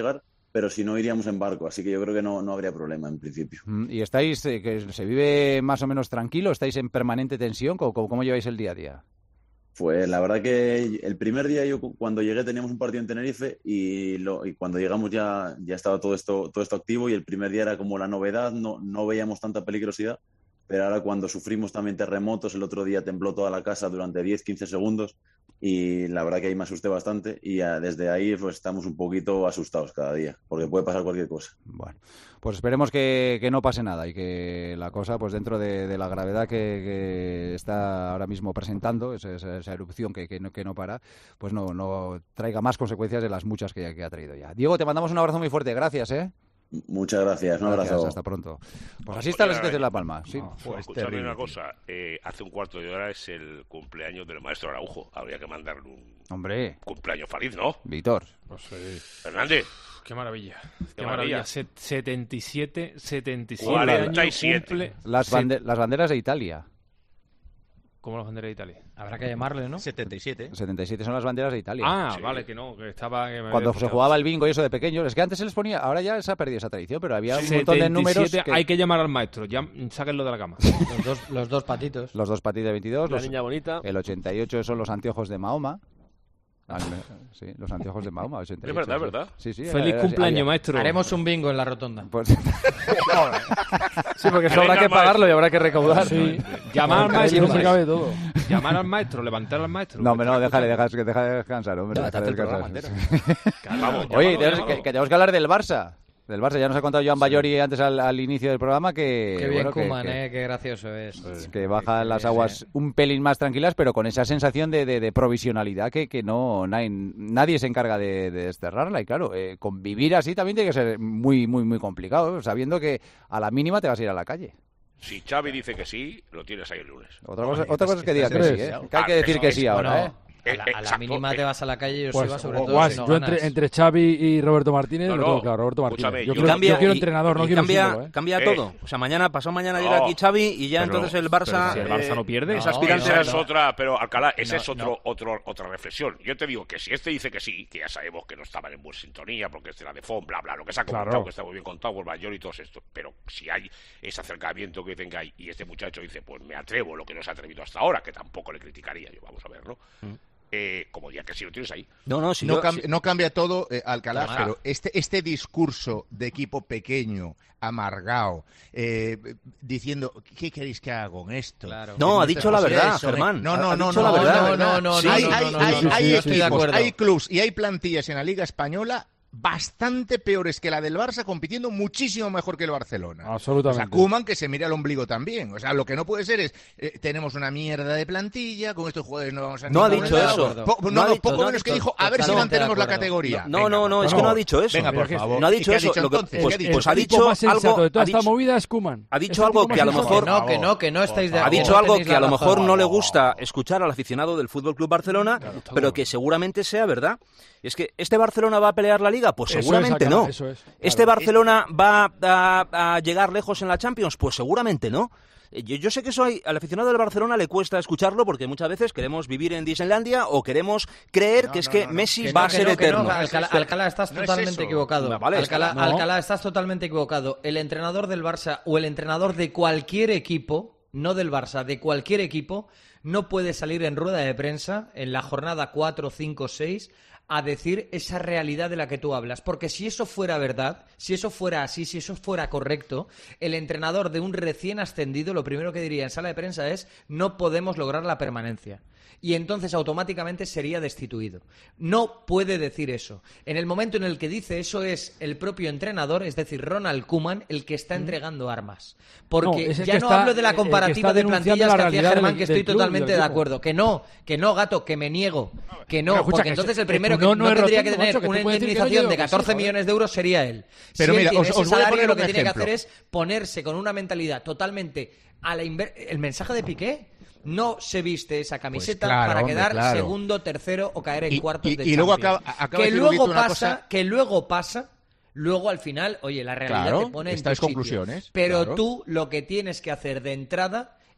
pero si no iríamos en barco, así que yo creo que no, no habría problema en principio. ¿Y estáis, eh, que se vive más o menos tranquilo? ¿Estáis en permanente tensión? ¿Cómo, cómo lleváis el día a día? Pues la verdad que el primer día yo cuando llegué teníamos un partido en Tenerife y, lo, y cuando llegamos ya, ya estaba todo esto, todo esto activo y el primer día era como la novedad, no, no veíamos tanta peligrosidad, pero ahora cuando sufrimos también terremotos, el otro día tembló toda la casa durante diez quince segundos y la verdad que ahí me asusté bastante y ya desde ahí pues estamos un poquito asustados cada día, porque puede pasar cualquier cosa. Bueno, pues esperemos que, que no pase nada y que la cosa, pues dentro de, de la gravedad que, que está ahora mismo presentando, esa, esa, esa erupción que, que, no, que no para, pues no, no traiga más consecuencias de las muchas que, que ha traído ya. Diego, te mandamos un abrazo muy fuerte, gracias, ¿eh? Muchas gracias, un gracias, abrazo. Hasta pronto. Pues así está la situación de La Palma. Sí. No, pues escúchame una cosa, eh, hace un cuarto de hora es el cumpleaños del maestro Araujo. Habría que mandarle un Hombre. cumpleaños feliz, ¿no? Víctor. Pues sí. Fernández. Qué maravilla. Qué, Qué maravilla. maravilla. Se- setenta y siete, setenta y siete cuarenta y años siete. cumple. Las, bande- las banderas de Italia. ¿Cómo las banderas de Italia? Habrá que llamarle, ¿no? setenta y siete. setenta y siete son las banderas de Italia. Ah, Sí. vale, que no, que estaba... Que me Cuando había se escuchado. jugaba el bingo y eso de pequeños, es que antes se les ponía, ahora ya se ha perdido esa tradición, pero había un montón de números. setenta y siete, Que... Hay que llamar al maestro, ya, sáquenlo de la cama. Los dos, los dos patitos. Los dos patitos de veintidós. La los... niña bonita. El ochenta y ocho son los anteojos de Mahoma. Sí, los anteojos de Mahoma, ochenta y ocho. Es verdad, es verdad. Sí, sí, Feliz era- cumpleaños, había- maestro. Haremos un bingo en la rotonda. Pues... Sí, porque eso habrá que pagarlo y habrá que recaudar. Sí. Llamar al maestro. no se cabe todo. Llamar al maestro, levantar al maestro. No, hombre, no, déjale, déjale, déjale descansar, hombre. Ya, déjale el programa descansar. Vamos, Oye, llámalo, tenemos, llámalo. que, que tenemos que hablar del Barça. Del Barça, ya nos ha contado Joan Bayori antes al, al inicio del programa que... Qué bien bueno, que- Koeman, que- eh, qué gracioso es. que bajan las Sí, aguas sí. un pelín más tranquilas, pero con esa sensación de, de, de provisionalidad que, que no nadie, nadie se encarga de, de desterrarla. Y claro, eh, convivir así también tiene que ser muy, muy, muy complicado, sabiendo que a la mínima te vas a ir a la calle. Si Xavi dice que sí, lo tienes ahí el lunes. Otra cosa, otra cosa es que diga que ¿Crees? sí, ¿eh? Que hay que decir que sí ahora, Bueno, ¿eh? a la, a la Exacto, mínima eh. te vas a la calle y yo Pues, se va sobre o- todo Guas, si no yo ganas. entre, entre Xavi y Roberto Martínez No, lo no, tengo claro, Roberto Martínez. escúchame, Yo, yo- quiero, cambia, yo quiero y- entrenador, no y quiero cambia, un símbolo, ¿eh? cambia Eh. todo. O sea, mañana, pasado mañana llega No. aquí Xavi y ya Pero- entonces el pero Barça... si el Barça no pierde. Es No, aspirante Esa a- es otra, pero Alcalá, ese No, es otro, no. otro, otra reflexión. Yo te digo que si este dice que sí, que ya sabemos que no estaban en buena sintonía, porque este era de Fon, bla, bla, lo que se ha comentado, Claro. que está muy bien contado por Mayor y todo esto, pero si hay ese acercamiento que dicen que hay, y este muchacho dice, pues me atrevo, lo que no se ha atrevido hasta ahora, que tampoco le criticaría, yo vamos a verlo, eh, como diría que sí lo tienes ahí. No, no, si No, yo- cambia, si- no cambia todo, eh, Alcalá, Claro. pero este, este discurso de equipo pequeño, amargado, eh, diciendo, ¿qué queréis que haga con esto? Claro. No, Que ha dicho estamos la verdad, eso, ¿eh? Germán. No, Ha- no, ha no, dicho no, la verdad. no, no, no, Sí, hay, no, hay, no, no, hay, no, no, hay yo estoy de equipos, acuerdo. hay clubs y hay plantillas en la Liga Española bastante peores que la del Barça, compitiendo muchísimo mejor que el Barcelona. Absolutamente. O sea, Koeman que se mire al ombligo también. O sea, lo que no puede ser es, eh, tenemos una mierda de plantilla, con estos jugadores no vamos a No ha ningún dicho lado. eso. Po- No no, ha no, dicho- poco no ha menos que dicho- dijo, a ver si totalmente mantenemos de la acuerdo. categoría. No, Venga, no, por no, es que favor. no ha dicho eso. Venga, por Pero favor. No ha ¿Y dicho qué eso. Lo que- entonces? pues, ¿Qué ha pues dicho? ha El tipo dicho más sensato algo... de toda ha esta dicho- movida es Koeman. ha Es dicho el algo tipo que a más lo sensato. mejor- No, que no, que no estáis de Ha acuerdo. dicho algo tenéis que a la lo razón. mejor no le gusta escuchar al aficionado del Fútbol Club Barcelona, pero que seguramente sea verdad. Es que ¿este Barcelona va a pelear la Liga? Pues Eso es, seguramente Alcalá, no. eso es, claro. ¿Este Barcelona va a, a llegar lejos en la Champions? Pues seguramente no. Eh, Yo, yo sé que eso hay, al aficionado del Barcelona le cuesta escucharlo porque muchas veces queremos vivir en Disneylandia o queremos creer No, que es no, que no, no. Messi Que va no, a que ser no, que no, eterno. Alcalá, Alcalá, estás No es totalmente eso. equivocado. No, vale, Alcalá, no. Alcalá, estás totalmente equivocado. El entrenador del Barça o el entrenador de cualquier equipo, no del Barça, de cualquier equipo, no puede salir en rueda de prensa en la jornada cuatro, cinco, seis a decir esa realidad de la que tú hablas. Porque si eso fuera verdad, si eso fuera así, si eso fuera correcto, el entrenador de un recién ascendido lo primero que diría en sala de prensa es no podemos lograr la permanencia. Y entonces automáticamente sería destituido. No puede decir eso. En el momento en el que dice eso es el propio entrenador, es decir, Ronald Koeman, el que está entregando armas. Porque No, es el ya que no está- hablo de la el que comparativa está de denunciando plantillas la que hacía realidad Germán, del- que estoy del club, totalmente del de equipo. acuerdo. Que no, que no, gato, que me niego. Que no, Pero escucha, porque que entonces ese- el primero que que no, no, no es tendría rotundo, que tener macho, que tú una puedes decir que no, indemnización yo de digo que sí, catorce joder. millones de euros sería él. Pero si mira, él tiene os- ese os voy a salario, poner lo un que tiene que ejemplo. hacer es ponerse con una mentalidad totalmente a la inver- el mensaje de Piqué. No se viste esa camiseta Pues claro, para hombre, quedar claro. segundo, tercero o caer en Y- cuartos y- de y luego Champions. acaba- acaba que de decir luego Huguito una pasa, cosa- que luego pasa, luego al final, oye, la realidad Claro, te pone en estas tu sitio. conclusiones, Pero claro. tú lo que tienes que hacer de entrada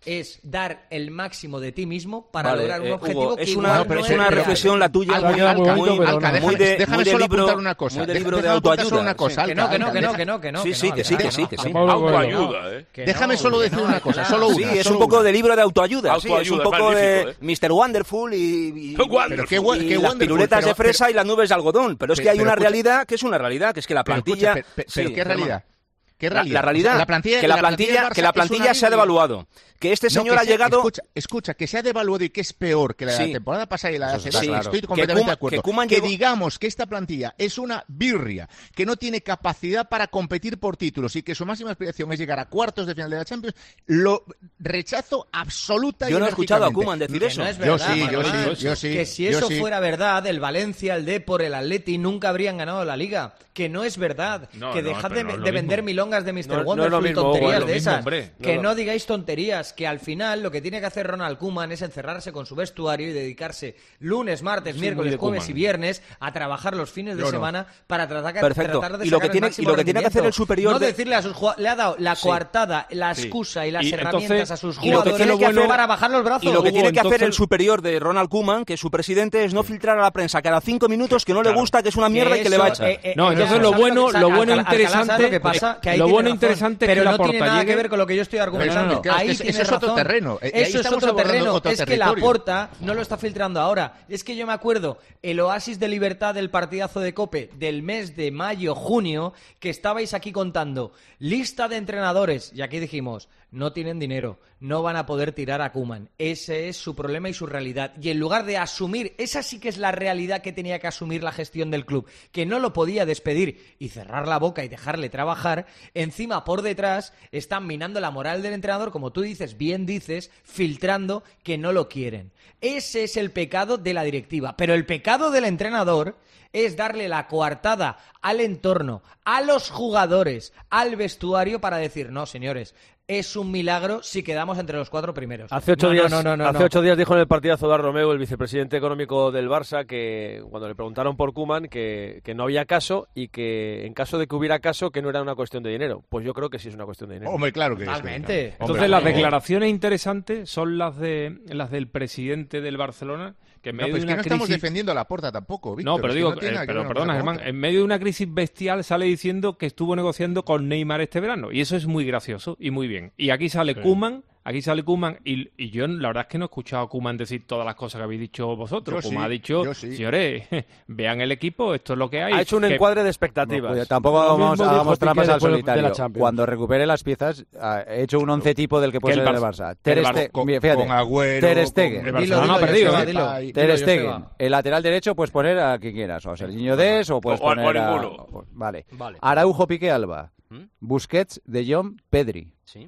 es dar el máximo de ti mismo para vale, lograr un eh, objetivo Hugo, que es una, no es es una real. reflexión la tuya Alca, muy, Alca, muy, Alca, muy déjame, de, déjame muy de solo libro, apuntar una cosa. muy de Deja- libro de déjame apuntar autoayuda. solo una cosa, Que Alca, no, que no, Alca, que no, deja- que no, que no. Sí, que sí, no, que sí, Alcalá, que sí, no. que sí. Autoayuda, ¿eh? Que Déjame no, solo que decir no, una cosa, Alcalá. solo Sí, una. es solo un poco una. de libro de autoayuda, sí, es un Autoayuda, poco de magnífico, ¿eh? mister Wonderful y, y, Pero qué bu- y qué las wonderful, piruletas pero- de fresa pero- y las nubes de algodón. Pero es Pero- que hay pero una escucha- realidad que es una realidad, que es que la Pero plantilla... escucha, pe- pe- pero sí, ¿qué realidad? ¿Qué La, realidad? la realidad, O sea, la plantilla, que la la plantilla, del Barça que la es una plantilla se ha Biblia. devaluado. Que este No, señor que ha sea- llegado... Escucha, escucha, que se ha devaluado y que es peor que la Sí. temporada pasada y la de hace Eso dos. está claro. Estoy Que completamente Koeman- de acuerdo. que Koeman Que llegó- digamos que esta plantilla es una birria, que no tiene capacidad para competir por títulos y que su máxima aspiración es llegar a cuartos de final de la Champions, lo rechazo absoluta y Yo no he escuchado a enérgicamente. Koeman decir Que eso. no es Yo verdad, sí, yo Manuel. sí, yo sí. Que si yo eso sí. fuera verdad, el Valencia, el Depor, el Atleti nunca habrían ganado la Liga. Que no es verdad. No, que no, dejad pero de, no es lo de vender mismo. milongas de mister No- no es lo Wonderful y mismo, tonterías Hugo, es lo de mismo, esas. hombre. Que No, no, no. digáis tonterías. Que al final lo que tiene que hacer Ronald Koeman es encerrarse con su vestuario y dedicarse lunes, martes, Soy muy miércoles, de jueves Koeman. y viernes a trabajar los fines de Yo no. semana para tratar, Perfecto. tratar de Y lo sacar que tiene- el máximo y lo que tiene que hacer el rendimiento. superior No de- decirle a sus jugadores, le ha dado la Sí. coartada, la Sí. excusa y las Y herramientas entonces- a sus y lo que jugadores tiene que hacer- para bajar los brazos. Y lo que Hugo, tiene que hacer entonces- el superior de Ronald Koeman, que es su presidente, es no filtrar a la prensa cada cinco minutos que no le Claro. gusta, que es una mierda y que le va a echar. eh, eh, No, eh, entonces ya, lo ¿sabes bueno- que- lo bueno Alcalá, interesante- ¿sabes lo que pasa? Que ahí lo tiene bueno razón, interesante es pero que no Laporta tiene nada que llegue- ver con lo que yo estoy argumentando. no, que es- ahí es- tiene eso es otro razón. terreno. Eh, ahí Eso es estamos otro abordando terreno. otro Es que territorio. Laporta no lo está filtrando ahora. Es que yo me acuerdo el oasis de libertad del partidazo de COPE del mes de mayo, junio, que estabais aquí contando lista de entrenadores y aquí dijimos no tienen dinero, no van a poder tirar a Koeman. Ese es su problema y su realidad. Y en lugar de asumir, esa sí que es la realidad que tenía que asumir la gestión del club, que no lo podía despedir y cerrar la boca y dejarle trabajar, encima por detrás están minando la moral del entrenador, como tú dices, bien dices, filtrando que no lo quieren. Ese es el pecado de la directiva. Pero el pecado del entrenador es darle la coartada al entorno, a los jugadores, al vestuario para decir, no, señores, es un milagro si quedamos entre los cuatro primeros. Hace ocho, No, días, no, no, no, hace no. ocho días dijo en el partidazo Dar Romeu, el vicepresidente económico del Barça, que cuando le preguntaron por Koeman, que, que no había caso y que en caso de que hubiera caso, que no era una cuestión de dinero. Pues yo creo que sí es una cuestión de dinero. Hombre, claro que Totalmente. es. Entonces las declaraciones interesantes son las de las del presidente del Barcelona, que en No, medio pero es de que una no estamos crisis... defendiendo a Laporta tampoco, Víctor. No, pero es que digo, no tiene eh, nada que pero ver una perdona, cosa con Germán, otra. en medio de una crisis bestial sale diciendo que estuvo negociando con Neymar este verano, y eso es muy gracioso y muy bien. Y aquí sale Sí. Koeman, aquí sale Koeman, y, y yo la verdad es que no he escuchado a Koeman decir todas las cosas que habéis dicho vosotros. Yo Koeman sí, ha dicho, yo sí. señores, vean el equipo, esto es lo que hay. Ha hecho un que- encuadre de No, expectativas. cuidado, tampoco Lo vamos, mismo dijo hagamos Piqué trampas al después de solitario. la Champions. Cuando recupere las piezas, ha hecho un once tipo del que puede Que el ser el Barça- Barça. Ter el Barça- Stegen, con- mira, fíjate, con Agüero, Ter con- Stegen, El Barcelona no ha perdido, Joseba, ¿eh? dilo. Ter Ter Dilo, Stegen. Joseba. El lateral derecho puedes poner a quien quieras, o Serginho Dest, o puedes O- o a poner a... ninguno. o- Vale. Vale. Araujo, Piqué, Alba. ¿Mm? Busquets, De Jong, Pedri. Sí.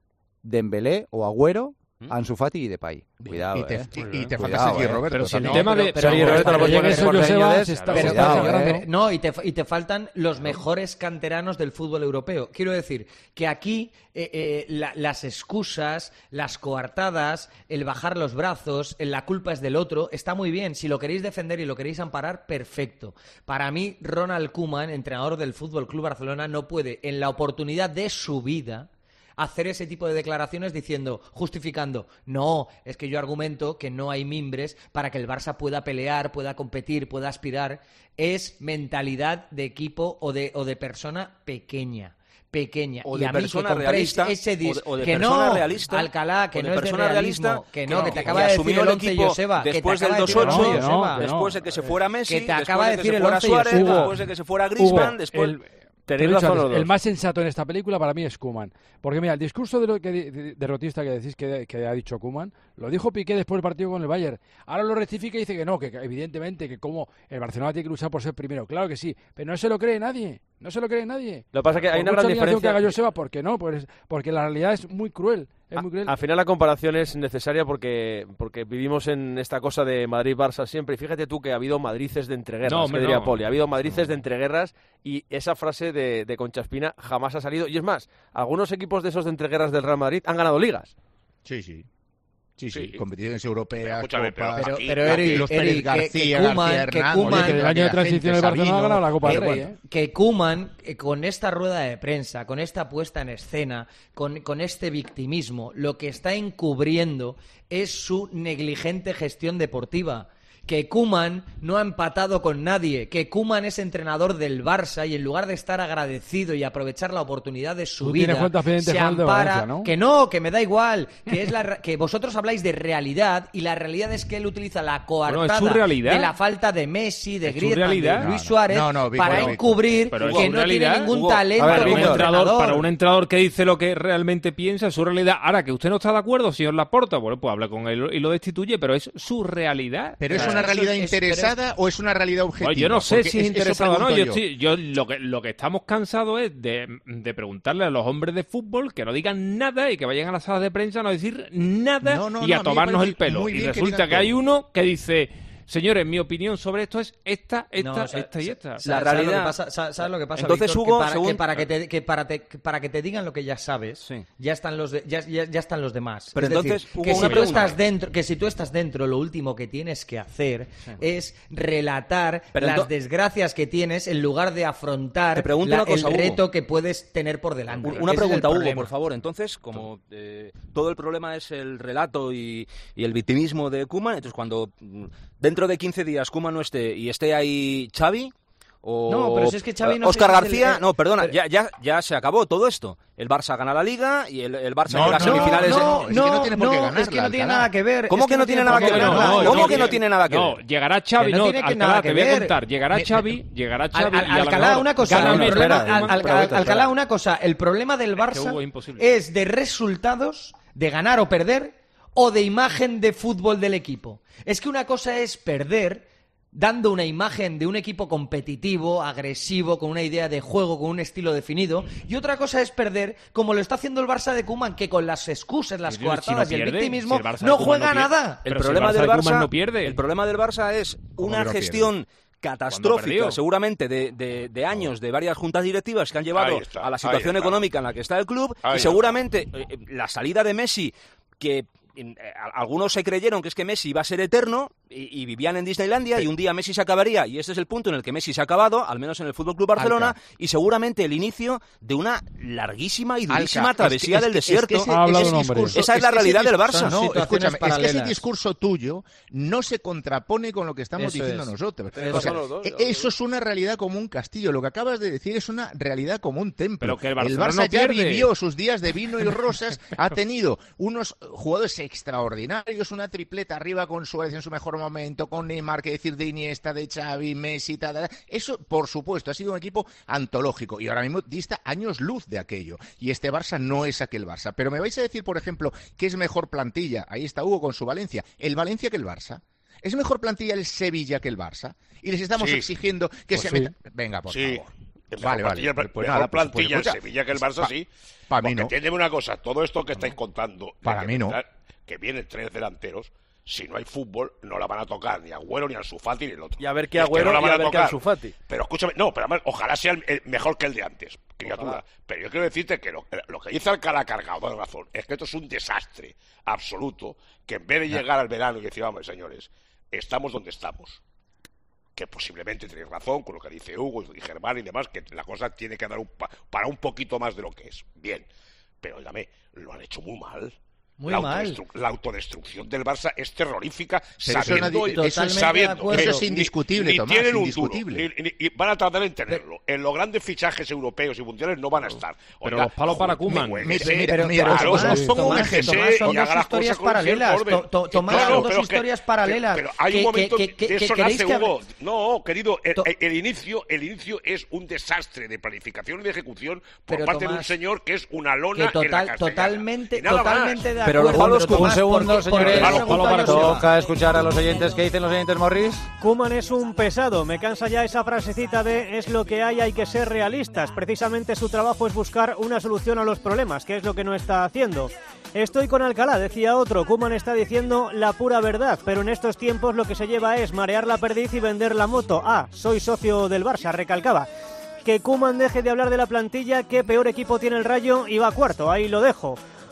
Dembélé o Agüero, ¿Mm? Ansu Fati y Depay. Cuidado, Y te, eh. y- y te Cuidado, falta Sergi eh. Roberto. Pero si el también. tema de... pero- Sergi pero- Roberto lo pero puedes llega poner eso, por Joseba, Serginho Dest, se está- pero Pero, se está cuidado, cerrando. eh. no, y te, y te faltan los mejores canteranos del fútbol europeo. Quiero decir que aquí eh, eh, la- las excusas, las coartadas, el bajar los brazos, el la culpa es del otro, está muy bien. Si lo queréis defender y lo queréis amparar, perfecto. Para mí, Ronald Koeman, entrenador del Fútbol Club Barcelona, no puede, en la oportunidad de su vida, hacer ese tipo de declaraciones diciendo, justificando, no, es que yo argumento que no hay mimbres para que el Barça pueda pelear, pueda competir, pueda aspirar. Es mentalidad de equipo o de, o de persona pequeña. Pequeña. O y de a mí que persona compréis realista, ese dis- o de- o de que persona no, realista, Alcalá, que o de no es de persona realismo, realista, que no, que te que acaba de decir asumió el el once equipo Joseba, que te después acaba del de decir el dos ocho, once, No, que no, Joseba. que no. después de que se fuera Messi, Que te después acaba de de que decir se el fuera once, Suárez, Joseba. después de que se fuera Griezmann, Hugo, después... el- Tenéis Te lo he dicho razón los antes, el dos. más sensato en esta película para mí es Koeman. Porque mira, el discurso de lo que di- de- derrotista que decís que, que ha dicho Koeman, lo dijo Piqué después del partido con el Bayern. Ahora lo rectifica y dice que no, que, que evidentemente que como el Barcelona tiene que luchar por ser primero. Claro que sí, pero no se lo cree nadie. No se lo cree nadie. Lo que pasa es que hay Por una mucha gran alineación diferencia. que haga Joseba, ¿por qué no? Pues, porque la realidad es muy cruel. Es muy cruel. Al final la comparación es necesaria porque, porque vivimos en esta cosa de Madrid-Barça siempre. Y fíjate tú que ha habido madrices de entreguerras, No, que hombre, diría no. Poli. Ha habido madrices de entreguerras y esa frase de, de Concha Espina jamás ha salido. Y es más, algunos equipos de esos de entreguerras del Real Madrid han ganado ligas. Sí, sí. Sí, sí, Sí. competiciones europeas, Escúchame, pero Copas, aquí- Pero Eri, los Eri, Pérez que- García, que García Koeman- que Hernández, Koeman- Oye, que el año de transición el Barcelona ha ganado la Copa del que, Rey, ¿eh? que Koeman, eh, con esta rueda de prensa, con esta puesta en escena, con, con este victimismo, lo que está encubriendo es su negligente gestión deportiva. Que Koeman no ha empatado con nadie, que Koeman es entrenador del Barça y en lugar de estar agradecido y aprovechar la oportunidad de su Tú vida, tienes cuentas pendientes se con el de ampara, Valencia, ¿no? que no, que me da igual, que es la, que vosotros habláis de realidad y la realidad es que él utiliza la coartada Bueno, es su realidad. de la falta de Messi, de Es su Griezmann, realidad. de Luis No, no. Suárez No, no, Víctor, para Víctor. encubrir Pero es que su no realidad. tiene ningún Hugo, talento a ver, como un entrenador, entrenador. para un entrenador que dice lo que realmente piensa, es su realidad. Ahora, que usted no está de acuerdo, señor Laporta, bueno, pues habla con él y lo destituye, pero es su realidad. ¿Pero es Claro, una eso realidad es- interesada o es una realidad objetiva? Bueno, yo no sé Porque si es es- eso interesado o no. pregunto Yo, yo. estoy- yo lo que lo que estamos cansados es de, de preguntarle a los hombres de fútbol que no digan nada y que vayan a las salas de prensa a no decir nada No, no, y no, a a mí me tomarnos parece el pelo. muy Y bien que resulta digan que hay todo. uno que dice, señores, mi opinión sobre esto es esta, esta, No, sa- esta y sa- esta. sa- La ¿sabes realidad- lo que pasa? Sa- ¿Sabes lo que pasa, Entonces, Víctor? Hugo, que para, según- que para que te, que para te- que para que te digan lo que ya sabes, Sí. ya están los de- ya, ya- ya están los demás. Pero Es entonces, decir, Hugo, que si una tú pregunta. estás dentro, que si tú estás dentro, lo último que tienes que hacer es relatar Pero las ento- desgracias que tienes en lugar de afrontar Te pregunto la- una cosa, el Hugo. reto que puedes tener por delante. Un- Ese Una es el pregunta, Hugo, problema. por favor. Entonces, como eh, todo el problema es el relato y, y el victimismo de Koeman, entonces cuando mm, dentro de quince días Koeman no esté y esté ahí Xavi o No, pero si es que Xavi no Óscar se- García, el- no, perdona, pero- ya, ya, ya se acabó todo esto. El Barça gana la Liga y el, el Barça No, llega a no, semifinales. no, de- es que no tiene por qué no, ganarla, es que no tiene Alcalá. nada que ver. ¿Cómo es que no tiene tiene nada por que qué ver? ganarla. No, Es ¿cómo que- que no tiene nada que No, ver? llegará Xavi, Que no no, tiene que Alcalá, nada te que voy a ver. contar. Llegará Me- Xavi, llegará Al- Xavi al- y a lo Alcalá, mejor una cosa, gana el Messi. problema, espera, al- al- espera, al- espera. Alcalá, una cosa, el problema del Es que, Barça Hugo, imposible. es de resultados, de ganar o perder, o de imagen de fútbol del equipo. Es que una cosa es perder dando una imagen de un equipo competitivo, agresivo, con una idea de juego, con un estilo definido, y otra cosa es perder como lo está haciendo el Barça de Koeman, que con las excusas, las Pero si no coartadas y el pierde, victimismo si el Barça de no Koeman juega no pierde. nada. El Pero si problema el Barça del de Koeman Barça no pierde. El problema del Barça es ¿Cómo una que no gestión catastrófica, perdió? seguramente de, de- de años de varias juntas directivas que han llevado Ahí está, a la ahí situación está. económica en la que está el club Ahí y está. seguramente eh, eh, la salida de Messi que eh, a- algunos se creyeron que es que Messi iba a ser eterno y, y vivían en Disneylandia y un día Messi se acabaría y este es el punto en el que Messi se ha acabado, al menos en el Fútbol Club Barcelona, Alca. y seguramente el inicio de una larguísima y durísima Alca, travesía es que- del es que- es que desierto. ese- Ha hablado ese un hombre. discurso- Esa es la que ese realidad del discurso- Barça. No, Situaciones escúchame, es que ese paralelas. discurso tuyo no se contrapone con lo que estamos Eso diciendo es. nosotros. Eso O sea, son los dos, e- los dos. eso es una realidad como un castillo. Lo que acabas de decir es una realidad como un templo. Pero que el el Barcelona Barça no ya pierde. vivió sus días de vino y rosas, ha tenido unos jugadores extraordinarios, una tripleta arriba con Suárez en su mejor momento, con Neymar, que decir de Iniesta, de Xavi, Messi, tal, tal, tal. Eso, por supuesto, ha sido un equipo antológico y ahora mismo dista años luz de aquello. Y este Barça no es aquel Barça. Pero me vais a decir, por ejemplo, que es mejor plantilla. Ahí está Hugo con su Valencia. ¿El Valencia que el Barça? ¿Es mejor plantilla el Sevilla que el Barça? Y les estamos Sí. exigiendo que Pues se sí. metan. Venga, por Sí. favor. Es Vale, mejor vale. plantilla, Pues mejor nada, pues, plantilla pues, en escucha, Sevilla que el Barça, pa- sí. pa' mí Porque no. entiéndeme una cosa, todo esto que estáis contando, de Para que, mí no. que vienen tres delanteros, si no hay fútbol, no la van a tocar ni a Agüero, ni a Ansu Fati, ni el otro. Y a ver qué Es que Agüero no la y van a a ver qué tocar. Ansu Fati. Pero escúchame, no, pero además, ojalá sea el- el mejor que el de antes, criatura. Ojalá. Pero yo quiero decirte que lo, lo que dice Alcalá cargado de razón es que esto es un desastre absoluto, que en vez de llegar al verano y decir, vamos, señores, estamos donde estamos, que posiblemente tenéis razón con lo que dice Hugo y Germán y demás, que la cosa tiene que dar un pa- para un poquito más de lo que es. Bien, pero óigame, lo han hecho muy mal. Muy la, mal. autodestru- la autodestrucción del Barça es terrorífica, Pero eso sabiendo, no- y- eso es- Totalmente sabiendo de acuerdo. que Eso es indiscutible, ni, ni Tomás, tienen un indiscutible. duro, ni- ni- y van a tardar en tenerlo. En los grandes fichajes europeos y mundiales no van a estar. Pero Oiga, los palos para Koeman. jueguese, Mira, Pero, mira, pero, mira, claro, Tomás, os pongo un Tomás, ejemplo Tomás, y son haga dos las historias cosas con cierto paralelas. orden. To- to- Tomás, Claro, son dos pero que- historias que- paralelas. Pero hay que- un momento que- que- de que eso queréis nace, que hable- Hugo. No, querido, el, To- el inicio, el inicio es un desastre de planificación y de ejecución por Pero, parte de un Tomás, señor que es una lona que total- en la Castellana. totalmente, Y nada más. totalmente de Pero acuerdo. los palos, pero un Tomás, segundo, ¿por qué- por qué señores. le has Palo preguntado para yo? Koeman. Toca escuchar a los oyentes. ¿Qué dicen los oyentes, Morris? Koeman es un pesado, me cansa ya esa frasecita de es lo que hay, hay que ser realistas. Precisamente su trabajo es buscar una solución a los problemas, que es lo que no está haciendo. Estoy con Alcalá, decía otro, Koeman está diciendo la pura verdad, pero en estos tiempos lo que se lleva es marear la perdiz y vender la moto. Ah, soy socio del Barça, recalcaba. Que Koeman deje de hablar de la plantilla, que peor equipo tiene el Rayo y va cuarto, ahí lo dejo.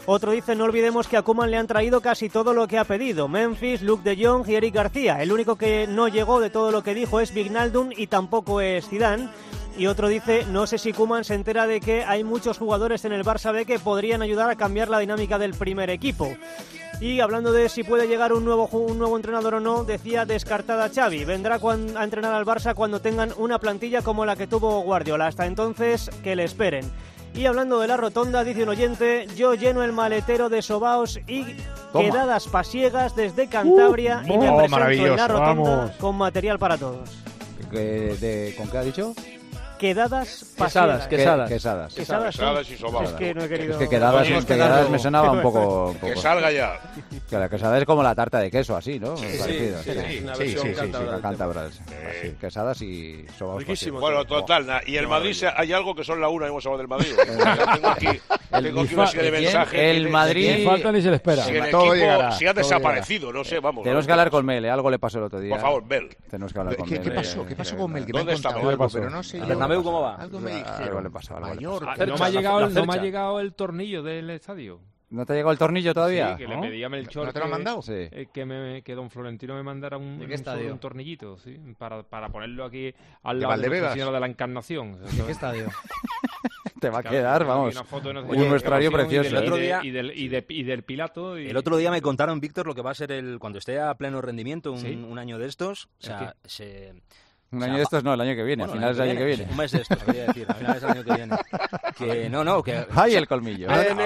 Otro dice, no olvidemos que a Koeman le han traído casi todo lo que ha pedido. Memphis, Luke de Jong y Eric García. El único que no llegó de todo lo que dijo es Wijnaldum y tampoco es Zidane. Y otro dice, no sé si Koeman se entera de que hay muchos jugadores en el Barça B que podrían ayudar a cambiar la dinámica del primer equipo. Y hablando de si puede llegar un nuevo, un nuevo entrenador o no, decía descartada Xavi. Vendrá cuando, a entrenar al Barça cuando tengan una plantilla como la que tuvo Guardiola. Hasta entonces, que le esperen. Y hablando de la rotonda, dice un oyente, yo lleno el maletero de sobaos y Toma. quedadas pasiegas desde Cantabria uh, y me oh, presento en la rotonda vamos. con material para todos. ¿De, de, ¿Con qué ha dicho? Quedadas pasiegas. Quesadas. Quesadas. Quesadas. Quesadas y sobaos. Es que no he querido... Es que quedadas, que quedadas me sonaba un poco, un poco... Que salga ya. Que la quesada es como la tarta de queso, así, ¿no? Sí, sí, sí, sí, sí, una sí, versión sí, cántabra. Sí, cántabra, sí. Quesadas y sobaos. Riquísimo. Bueno, total, na, y el Madrid, se, hay algo que son la una, hemos hablado del Madrid. tengo aquí, el tengo aquí una serie de mensajes. El Madrid... Ni falta ni se le espera. Si el equipo llegará, si ha desaparecido, no sé, vamos. Tenemos que hablar con Mel, algo le pasó el otro día. Por favor, Mel. Tenemos que hablar con Mel. ¿Qué pasó? ¿Qué pasó con Mel? Que me ¿Dónde han contado algo, pero no sé. ¿Bernabéu cómo va? Algo me dijeron. Algo le pasó, algo le pasó. No me ha llegado, no me ha llegado el tornillo del estadio. ¿No te ha llegado el tornillo todavía? Sí, que ¿no? le pedí a Melchor ¿No te lo han mandado? Sí. que, que, me, que don Florentino me mandara un, ¿De qué un, estadio? un tornillito, sí, para, para ponerlo aquí al ¿De lado de Valdebebas? Nuestra Señora de la Encarnación. ¿De qué estadio? Te va a quedar, vamos, una foto, no sé, un vestuario precioso. Y del, otro día, y, del, y, de, y del Pilato. Y... El otro día me contaron, Víctor, lo que va a ser el cuando esté a pleno rendimiento, un, ¿Sí? un año de estos. O sea, se... Un o sea, año de estos no, el año que viene, bueno, a finales del año que viene. Un mes de estos, quería decir, a finales del año que viene. Que no, no, que... ¡Ay, el colmillo!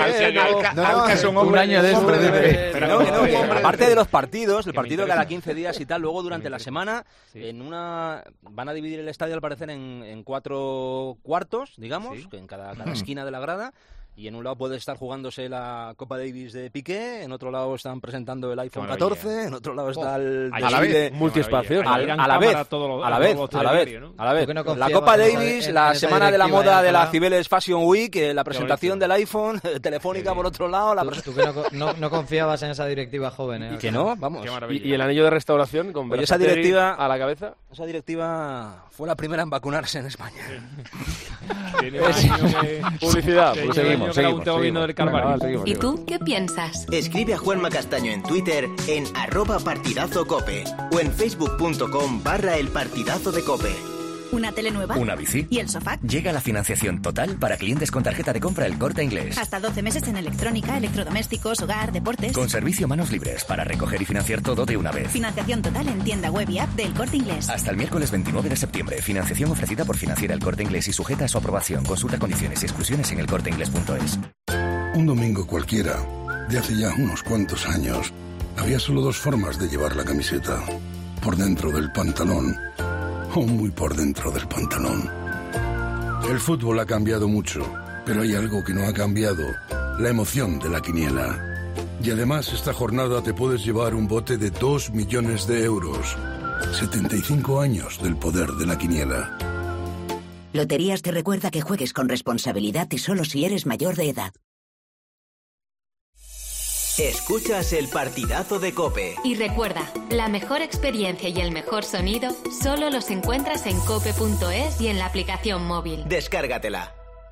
Un año de estos. Pero no, que no, que aparte de los partidos, el partido cada quince días y tal, luego durante la semana, en una van a dividir el estadio al parecer en, en cuatro cuartos, digamos, ¿Sí? que en cada, cada esquina de la grada. Y en un lado puede estar jugándose la Copa Davis de Piqué, en otro lado están presentando el iPhone catorce, en otro lado está el... A la vez, multiespacio. A la vez, a la vez, a la vez, a la vez. La Copa Davis, la semana de la moda de la Cibeles Fashion Week, la presentación del iPhone, Telefónica por otro lado... Tú, tú que no, no, no confiabas en esa directiva joven, ¿eh? Y que no, vamos. Y, y el anillo de restauración con Oye, esa directiva a la cabeza. Esa directiva fue la primera en vacunarse en España. Publicidad. Pues seguimos, seguimos, seguimos. Del Calvario. ¿Y tú qué piensas? Escribe a Juanma Castaño en Twitter en arroba partidazo cope o en facebook.com barra el partidazo de cope. ¿Una tele nueva? ¿Una bici? ¿Y el sofá? Llega la financiación total para clientes con tarjeta de compra El Corte Inglés. Hasta doce meses en electrónica, electrodomésticos, hogar, deportes. Con servicio manos libres para recoger y financiar todo de una vez. Financiación total en tienda web y app del Corte Inglés. Hasta el miércoles veintinueve de septiembre. Financiación ofrecida por Financiera El Corte Inglés y sujeta a su aprobación. Consulta condiciones y exclusiones en el corte inglés punto es. Un domingo cualquiera, de hace ya unos cuantos años, había solo dos formas de llevar la camiseta. Por dentro del pantalón o muy por dentro del pantalón. El fútbol ha cambiado mucho, pero hay algo que no ha cambiado: la emoción de la quiniela. Y además esta jornada te puedes llevar un bote de dos millones de euros. setenta y cinco años del poder de la quiniela. Loterías te recuerda que juegues con responsabilidad y solo si eres mayor de edad. Escuchas el partidazo de COPE. Y recuerda, la mejor experiencia y el mejor sonido solo los encuentras en cope punto es y en la aplicación móvil. Descárgatela.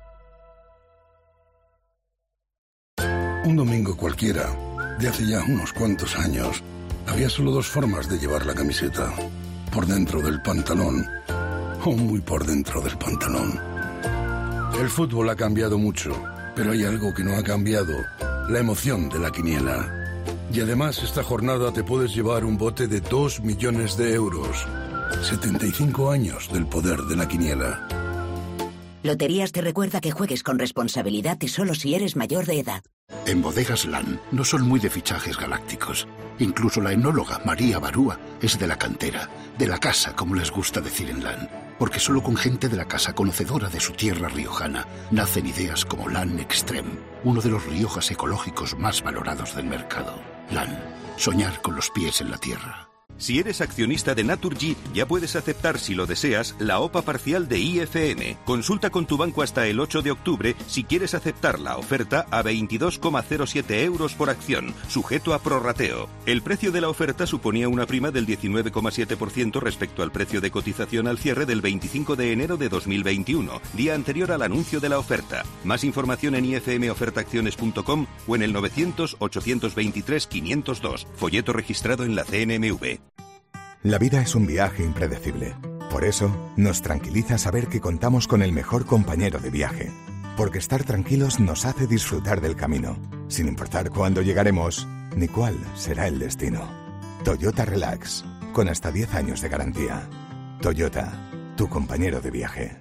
Un domingo cualquiera, de hace ya unos cuantos años, había solo dos formas de llevar la camiseta. Por dentro del pantalón o muy por dentro del pantalón. El fútbol ha cambiado mucho, pero hay algo que no ha cambiado: la emoción de la quiniela. Y además esta jornada te puedes llevar un bote de dos millones de euros. setenta y cinco años del poder de la quiniela. Loterías te recuerda que juegues con responsabilidad y solo si eres mayor de edad. En Bodegas LAN no son muy de fichajes galácticos. Incluso la enóloga María Barúa es de la cantera, de la casa, como les gusta decir en LAN. Porque solo con gente de la casa conocedora de su tierra riojana nacen ideas como LAN Extreme, uno de los Riojas ecológicos más valorados del mercado. LAN, soñar con los pies en la tierra. Si eres accionista de Naturgy, ya puedes aceptar, si lo deseas, la O P A parcial de I F M. Consulta con tu banco hasta el ocho de octubre si quieres aceptar la oferta a veintidós coma cero siete euros por acción, sujeto a prorrateo. El precio de la oferta suponía una prima del diecinueve coma siete por ciento respecto al precio de cotización al cierre del veinticinco de enero de dos mil veintiuno, día anterior al anuncio de la oferta. Más información en i f m oferta acciones punto com o en el novecientos, ochocientos veintitrés, quinientos dos, folleto registrado en la C N M V. La vida es un viaje impredecible. Por eso, nos tranquiliza saber que contamos con el mejor compañero de viaje. Porque estar tranquilos nos hace disfrutar del camino, sin importar cuándo llegaremos ni cuál será el destino. Toyota Relax, con hasta diez años de garantía. Toyota, tu compañero de viaje.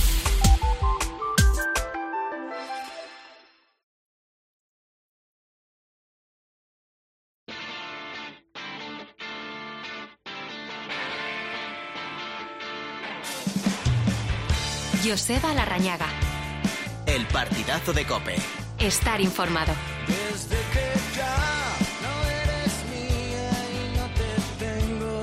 Joseba Larrañaga. El partidazo de COPE. Estar informado. Desde que ya no eres mía y no te tengo.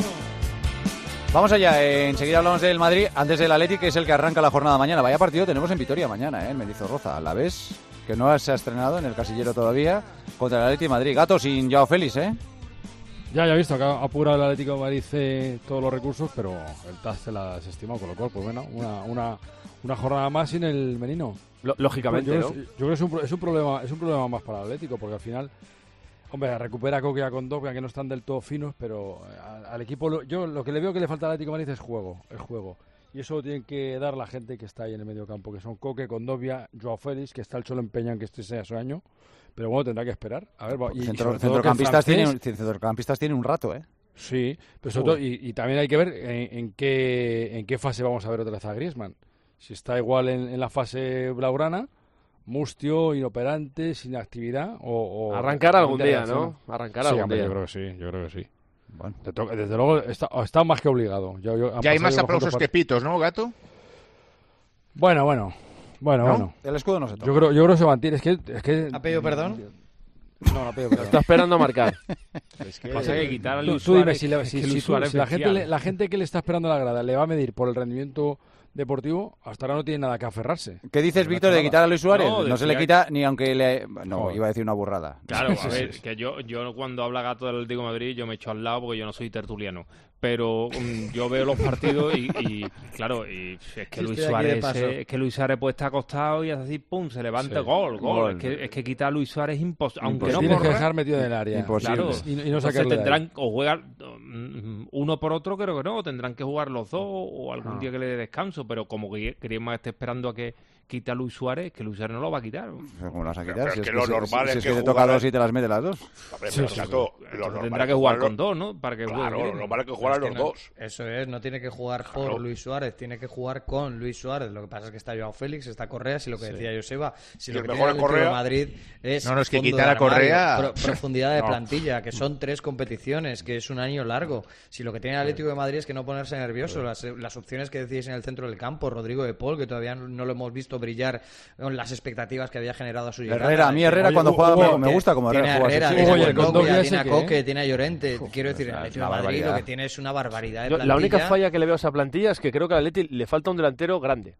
Vamos allá, eh, enseguida hablamos del Madrid, antes del Athletic, que es el que arranca la jornada mañana. Vaya partido tenemos en Vitoria mañana, eh, en Mendizorroza. A la vez, que no se ha estrenado en el casillero todavía, contra el Athletic de Madrid. Gato sin Joao Félix, ¿eh? Ya, ya he visto que ha apurado el Atlético de Madrid eh, todos los recursos, pero el T A S se la ha desestimado, con lo cual, pues bueno, una, una, una jornada más sin el menino. L- lógicamente, yo, ¿no? Yo creo que es un, es un problema es un problema más para el Atlético, porque al final, hombre, recupera a Coque y a Kondogbia, que no están del todo finos, pero al, al equipo, lo, yo lo que le veo que le falta al Atlético de Madrid es juego, es juego. Y eso lo tienen que dar la gente que está ahí en el medio campo, que son Coque, Kondogbia, Joao Félix, que está el Cholo empeñado en que este sea su año. Pero bueno, tendrá que esperar. A ver, y, Centro, y centrocampistas, francés, tienen, centrocampistas tienen un rato, ¿eh? Sí, pero sobre todo, y, y también hay que ver en, en qué en qué fase vamos a ver otra vez a Griezmann. Si está igual en, en la fase blaugrana, mustio, inoperante, sin actividad, o... o Arrancar algún día, ¿no? Arrancar sí, algún hombre, día. yo creo que sí, yo creo que sí. Bueno, desde luego está, está más que obligado. Yo, yo, ya hay más aplausos que pitos, ¿no, Gato? Bueno, bueno. Bueno, ¿No? bueno. El escudo no se toca. Yo creo, yo creo que se mantiene. Es que, es que... ¿Ha pedido perdón? No, no ha pedido perdón. Está esperando a marcar. Es que pasa que quitar a Tú, Luis tú dime, Suárez, si, le, es si, que si, Luis tú, Suárez si la, gente, bestial. le- la gente que le está esperando a la grada le va a medir por el rendimiento deportivo, hasta ahora no tiene nada que aferrarse. ¿Qué dices, No ha Víctor, hecho de nada. quitar a Luis Suárez? No, No, se decía le quita ni aunque le... No, Joder. iba a decir una burrada. Claro, Sí, a sí, ver, sí. que yo, yo cuando habla Gato del Atlético de Madrid, yo me echo al lado porque yo no soy tertuliano. Pero um, yo veo los partidos y, y claro, y es que Sí, Luis estoy aquí de Suárez paso. eh, es que Luis Suárez pues está acostado y así, pum, se levanta, Sí. gol, gol. Gol. Es que, es que quitar a Luis Suárez es imposible. Aunque Imposible. no Tienes que corra, dejar metido en el área. Imposible. claro. Y, y no Entonces sacarle de ahí. tendrán o jugar mm, uno por otro, creo que no, o tendrán que jugar los dos o algún Ah. día que le dé descanso, pero como que Griezmann esté esperando a que quite a Luis Suárez, que Luis Suárez no lo va a quitar. Pero ¿cómo lo vas a Pero quitar? es Si que es lo si- normal si es es que que te toca jugar- dos y te las mete las dos. Hombre, Sí, pero sí, Gato, sí. lo Entonces normal tendrá es que jugar jugarlo- con dos, ¿no? Para que juegue Claro, bien. lo normal es que Pero jugaran es los que no- dos. Eso es, no tiene que jugar por Claro. Luis Suárez, tiene que jugar con Luis Suárez. Lo que pasa es que está Joao Félix, está Correa, si lo que decía Joseba, si Y lo el que mejor tiene el es Atlético de Correa. Madrid es No, no, es que fondo quitar de a Correa- armario, pro- profundidad de No. plantilla, que son tres competiciones, que es un año largo. Si lo que tiene el Atlético de Madrid es que no ponerse nervioso, las, las opciones que decís en el centro del campo, Rodrigo de Paul, que todavía no lo hemos visto brillar con las expectativas que había generado a su llegada. Herrera, a mí Herrera Oye, cuando Hugo, juega me- Hugo, me gusta como Tiene Herrera a juega. Herrera, sí, tiene sí, a Oye, sí. el Kondogbia Kondogbia, ese tiene a que, Coque, ¿eh? tiene a Llorente. Quiero decir, el es Atlético una de Madrid lo barbaridad. que tiene es una barbaridad de Yo, plantilla. la única falla que le veo a esa plantilla es que creo que al Atleti le falta un delantero grande.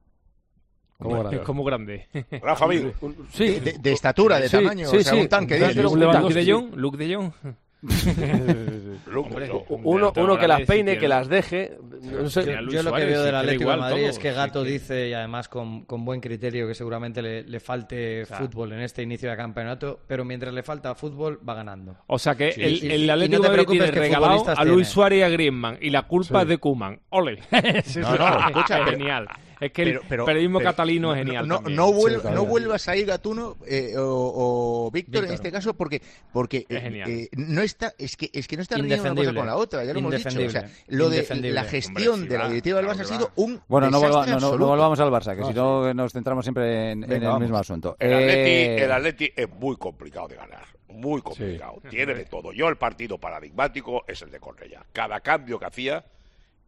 ¿Cómo Es grande? como grande. Rafa Mir. Sí, De, de estatura, de Sí, tamaño, sí, o sea, sí. un tanque. Un dices. delantero Luke Lewandowski. de Jong, Luke de Jong. Luke, Hombre, yo- un Uno, delantero uno que las grande, sí peine, tiene. que las deje. No sé. Tiene a Yo, Luis yo lo que Suárez, veo si del quiere Atlético igual de Madrid todo. es que Sí, Gato que- dice, y además con, con buen criterio, que seguramente le, le falte Claro. fútbol en este inicio de campeonato, pero mientras le falta fútbol, va ganando. O sea que Sí. el, Y- el y Atlético no te de Madrid preocupes tiene que regalado futbolistas a Luis tiene. Suárez y a Griezmann y la culpa Sí. es de Koeman. ¡Ole! Sí, No, sí, no, sí. escucha, Es pero- genial. Es que el Pero- pero- periodismo pero catalino es genial No, también. no, vuel- Sí, no claro. vuelvas ahí, Gatuno, eh, o, o Víctor, en Víctor. este caso, porque porque Es eh, genial. eh, no está es que es que no está riñendo una cosa Indefendible. con la otra, ya lo hemos dicho. O sea, Indefendible. lo de Indefendible. la gestión Hombre, sí de la va, directiva del claro Barça ha que sido va. un Bueno, no, desastre volva- no, no, no absoluto. volvamos al Barça, que Ah, si sí. no nos centramos siempre en, en Venga, el vamos. mismo asunto. El Atleti, Eh, el Atleti es muy complicado de ganar. Muy complicado. Tiene de todo. Yo el partido paradigmático es el de Correa. Cada cambio que hacía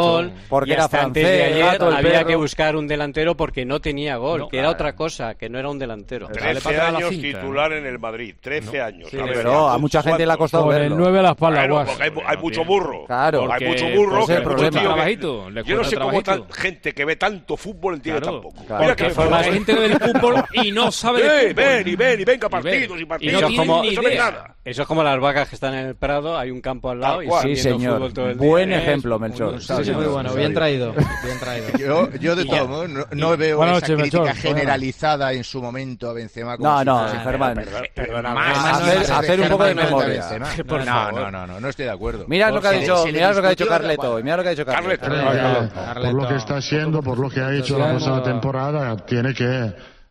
gol. Porque y era hasta antes francés, de ayer gato, el había perro. que buscar un delantero porque no tenía gol, No, que era claro. otra cosa, que no era un delantero. trece años titular en el Madrid, trece años. Sí, A ver, pero a mucha gente le ha costado Con el verlo. nueve a la espalda, Claro, guas. porque hay, hay mucho burro. Claro. hay Porque, mucho burro. pues, Que el hay mucho problema. tío que- Trabajito, le yo no cuesta sé cómo trabajito. tan, gente que ve tanto fútbol entiende Claro. tan poco. Claro. Mira que Porque la gente ve el fútbol y no sabe de Ven, fútbol. ven y ven y venga Y partidos ven. y Y partidos. no Eso es tienen como, ni no ven idea. nada. eso es como las vacas que están en el Prado, hay un campo al lado Tal y cual. están Sí, viendo señor. fútbol todo el día. Buen Es ejemplo, muy Melchor. sabio, Sí, muy bueno, sabio. bien traído, bien traído. Yo, yo de Y todo ya. modo, no, no veo Buenas esa noches, crítica Melchor. generalizada en su momento a Benzema. como No, si no, fuese- Germán. Perdón, perdona, Más más hacer- más hacer un poco de Germán memoria. Benzema. Por No, favor. no, no, no, no estoy de acuerdo. Mira lo que ha Se le- dicho, se le mira lo que ha dicho discutió- Carleto. Mira lo que ha dicho Carleto. Por lo que está haciendo, por lo que ha hecho la pasada temporada, tiene que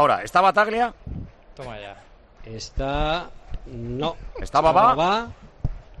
Ahora, ¿está Bataglia? Toma ya. Está... No. ¿Está Babá? Babá.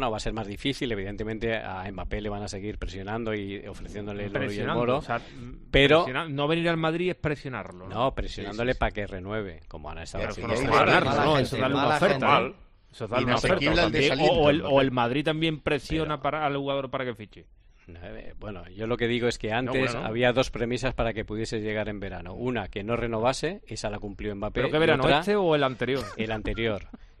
bueno, va a ser más difícil, evidentemente a Mbappé le van a seguir presionando y ofreciéndole el oro y el moro, o sea, pero no venir al Madrid es presionarlo, ¿no? No, presionándole sí, sí, sí. para que renueve, como han estado haciendo. Eso no es darle una oferta, ¿no? Eso es darle una oferta. O el, o el Madrid también presiona pero... para, al jugador para que fiche. Bueno, yo lo que digo es que antes no, bueno, no. había dos premisas para que pudiese llegar en verano. Una, que no renovase, esa la cumplió Mbappé. ¿Pero qué verano, otra, este o el anterior? El anterior.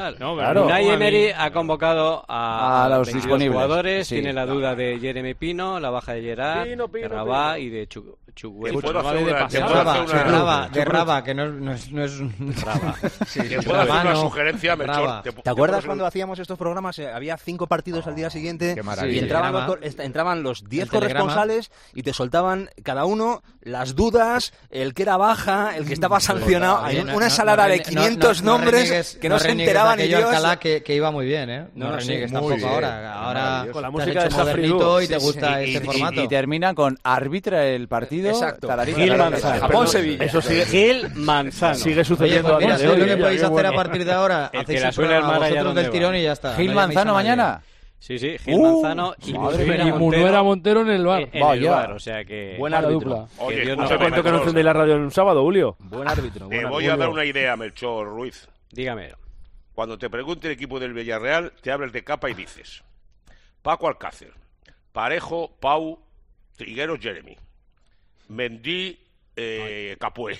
igual. No, claro. Unai Emery ha convocado a, A los veintidós disponibles, jugadores. sí. Tiene la duda de Jeremy Pino, la baja de Gerard, Pino, Pino, de Rabat Pino. y de Chu- Te Chukwueze. puedo no hacer vale de una- pasar. te puedo Raba, hacer una- de Raba, de Raba, que no, es- no es, no es un Raba. Sí, Te puedo hacer una Rabano, sugerencia, Melchor. Raba. Te- ¿Te te acuerdas puedo cuando hacer hacíamos estos programas? Eh, había cinco partidos al día siguiente qué y maravilla. entraban Sí, los, cor- est- entraban los diez El telegrama. corresponsales y te soltaban cada uno las dudas, el que era baja, el que estaba sancionado. Hay Oye, un- no- una no- ensalada no de rene- quinientos no- no nombres reniegues- que no, se reniegues enteraban ni aquello Dios. Alcalá que, que iba muy bien, ¿eh? No, No, no, sí, reniegues muy tampoco bien. ahora. Ahora Con la te música has de hecho Safri modernito Duo. y te Sí, gusta Y, este y- formato. y terminan con arbitra el partido. Exacto. talarita, Gil talarita, Manzano. talarita. Japón, Sevilla. Eso sigue, Gil Manzano. Sigue Oye, sucediendo pues a mira, día de ¿sabes hoy. lo que ¿eh? podéis Qué hacer bueno. a partir de ahora? El que Hacéis la el suene programa al mar allá vosotros donde del tirón va. y ya está. Gil No llaméis a Manzano nadie. mañana. Sí, sí, Gil Manzano y Munuera Montero en el bar. En, en el bar, o sea que... Buen árbitro. Oye, Dios no sé cuánto que no encendéis la radio en un sábado, Julio. Buen árbitro. Te voy a dar una idea, Melchor Ruiz. Dígame. Cuando te pregunte el equipo del Villarreal, te hables de capa y dices Paco Alcácer, Parejo, Pau, Trigueros, Jeremy, Mendy, eh, Capué.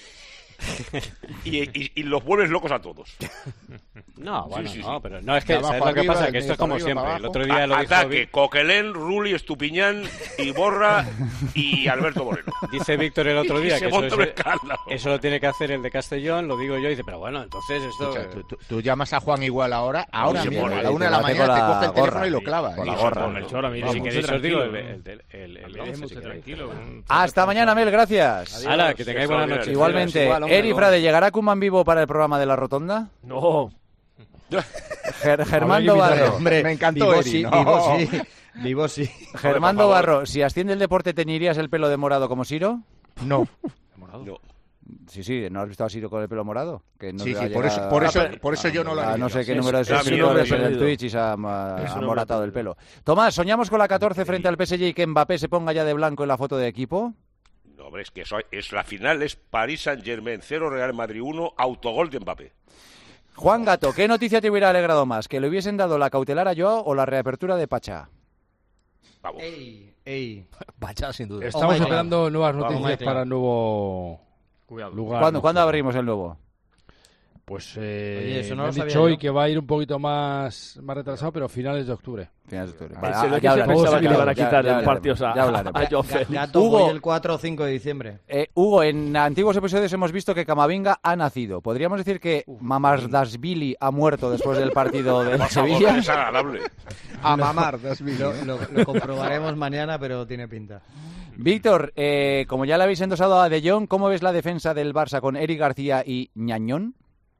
Y, y, y los vuelves locos a todos. No, bueno, sí, sí, no, sí. pero no, es que ¿sabes lo que pasa? Que esto es como siempre. El otro día lo dijo Ataque, Coquelén, Rulli, Estupiñán, Iborra y Alberto Moreno. Dice Víctor el otro día que eso, es, escándalo. eso lo tiene que hacer el de Castellón, lo digo yo, y dice, pero bueno, entonces esto... Escucha, tú, tú, tú llamas a Juan igual ahora, ahora sí, mismo, pone, a la una de la mañana te coge el teléfono y lo clava. Con la ¿eh? gorra. Con el choro, mire, Vamos, si queréis eso os digo, el, tranquilo. el, el, el, el, el si tranquilo. Hasta mañana, Mel, gracias. Hala, que tengáis buenas noches. Igualmente. Eri Frade, ¿llegará Koeman vivo para el programa de la Rotonda? No. Ger Germando Barro. Hombre, me encantó vivo Eri, sí, no. vivo sí, vivo sí. Germando Barro, si asciende el deporte, ¿teñirías el pelo de morado como Siro? No. No. Sí, sí, ¿no has visto a Siro con el pelo morado? Que no Sí, le sí, ha por llegado- eso, por eso, Ah, por eso yo no lo Ah, haría. no sé qué Sí, número de sí, sus sí, seguidores sí, en el sí. Twitch y se ha, ha Eso no me lo moratado el pelo. Tomás, ¿soñamos con la catorce frente al P S G y que Mbappé se ponga ya de blanco en la foto de equipo? No, hombre, es que eso es la final, es París Saint-Germain cero, Real Madrid uno, autogol de Mbappé. Juan Gato, ¿qué noticia te hubiera alegrado más? ¿Que le hubiesen dado la cautelar a Joao o la reapertura de Pachá? Vamos. Ey, ey. Pachá, sin duda. Estamos Oh my esperando nuevas Vamos, noticias my para God. el nuevo Cuidado. lugar. ¿Cuándo, ¿no? ¿cuándo abrimos el nuevo? Pues eh, Oye, eso no me lo han sabía dicho hoy yo. que va a ir un poquito más, más retrasado, pero finales de octubre. Finales de octubre. En Vale, serio ah, que ya se hablaremos, pensaba que le iban a ya- quitar ya el partido hablaremos, a, ya hablaremos. a Joao Félix. Gato, Hugo. voy el cuatro o cinco de diciembre. Eh, Hugo, en antiguos episodios hemos visto que Camavinga ha nacido. ¿Podríamos decir que Mamardashvili ha muerto después del partido del Por favor, Sevilla? es agradable. A mamar, Lo, lo- lo comprobaremos mañana, pero tiene pinta. Víctor, eh, como ya le habéis endosado a De Jong, ¿cómo ves la defensa del Barça con Eric García y Ñañón?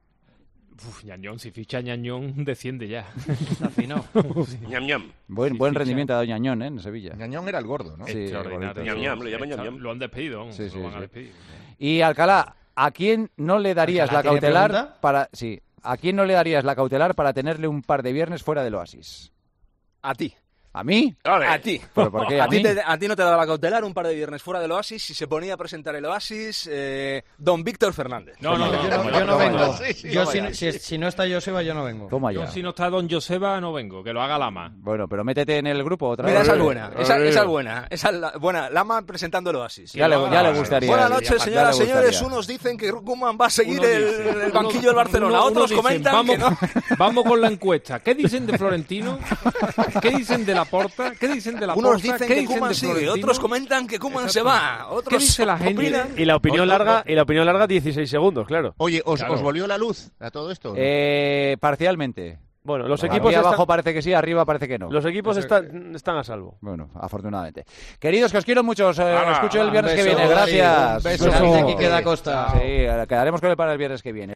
Uf, Ñañón, si ficha Ñañón, desciende ya. Está fino. Ñam, ñam. Buen, Sí, buen ficha. rendimiento ha dado Ñañón, ¿eh? En Sevilla. Ñañón era el gordo, ¿no? Sí, Extraordinario. bonito, Ñam, sí. ñam, le llaman ñam, Está- ñam. Lo han despedido, vamos, Sí, sí, lo van a sí. despedir. Y Alcalá, ¿a quién no le darías ¿Alcalá la tiene cautelar pregunta? para sí, ¿a quién no le darías la cautelar para tenerle un par de viernes fuera del Oasis? A ti. ¿A mí? Vale. A ti. ¿Pero por qué a A ti, mí? te- a ti no te daba la cautelar un par de viernes fuera del Oasis si se ponía a presentar el Oasis eh, don Víctor Fernández. No, no, no. Yo no, Toma yo no ya, vengo. toma ya. Sí, sí, Yo, toma si, ya. si, si no está Joseba, yo no vengo. Toma Yo, ya. si no está Don Joseba, no vengo, que lo haga Lama. Bueno, pero métete en el grupo otra Mira, vez. esa es buena. Esa, Ole. esa es buena. Esa es la- buena. Lama presentando el Oasis. Ya le, Lama- ya le gustaría. Buenas ya- noches, ya señoras y le señores. gustaría. Unos dicen que Koeman va a seguir Uno el, dice, el uno- banquillo del Barcelona. uno- Otros uno dicen, comentan vamos, que no. vamos con la encuesta. ¿Qué dicen de Florentino? ¿Qué dicen de Laporta? ¿Qué dicen de Laporta? Unos dicen ¿Qué que dicen Koeman de sigue, Florentino? otros comentan que Koeman se va, otros ¿Qué dice la gente? opinan. Y la opinión larga, y la opinión larga dieciséis segundos, claro. Oye, ¿os, Claro. ¿os volvió la luz a todo esto? ¿no? Eh, parcialmente. Bueno, los Aquí equipos abajo están, parece que sí, arriba parece que no. los equipos están, están a salvo. Bueno, afortunadamente. Queridos, que os quiero mucho. Os eh, Hala, escucho el Un viernes que beso, viene. David, Gracias. un beso. Beso. Grande, Quique da Costa. Sí, quedaremos con él para el viernes que viene.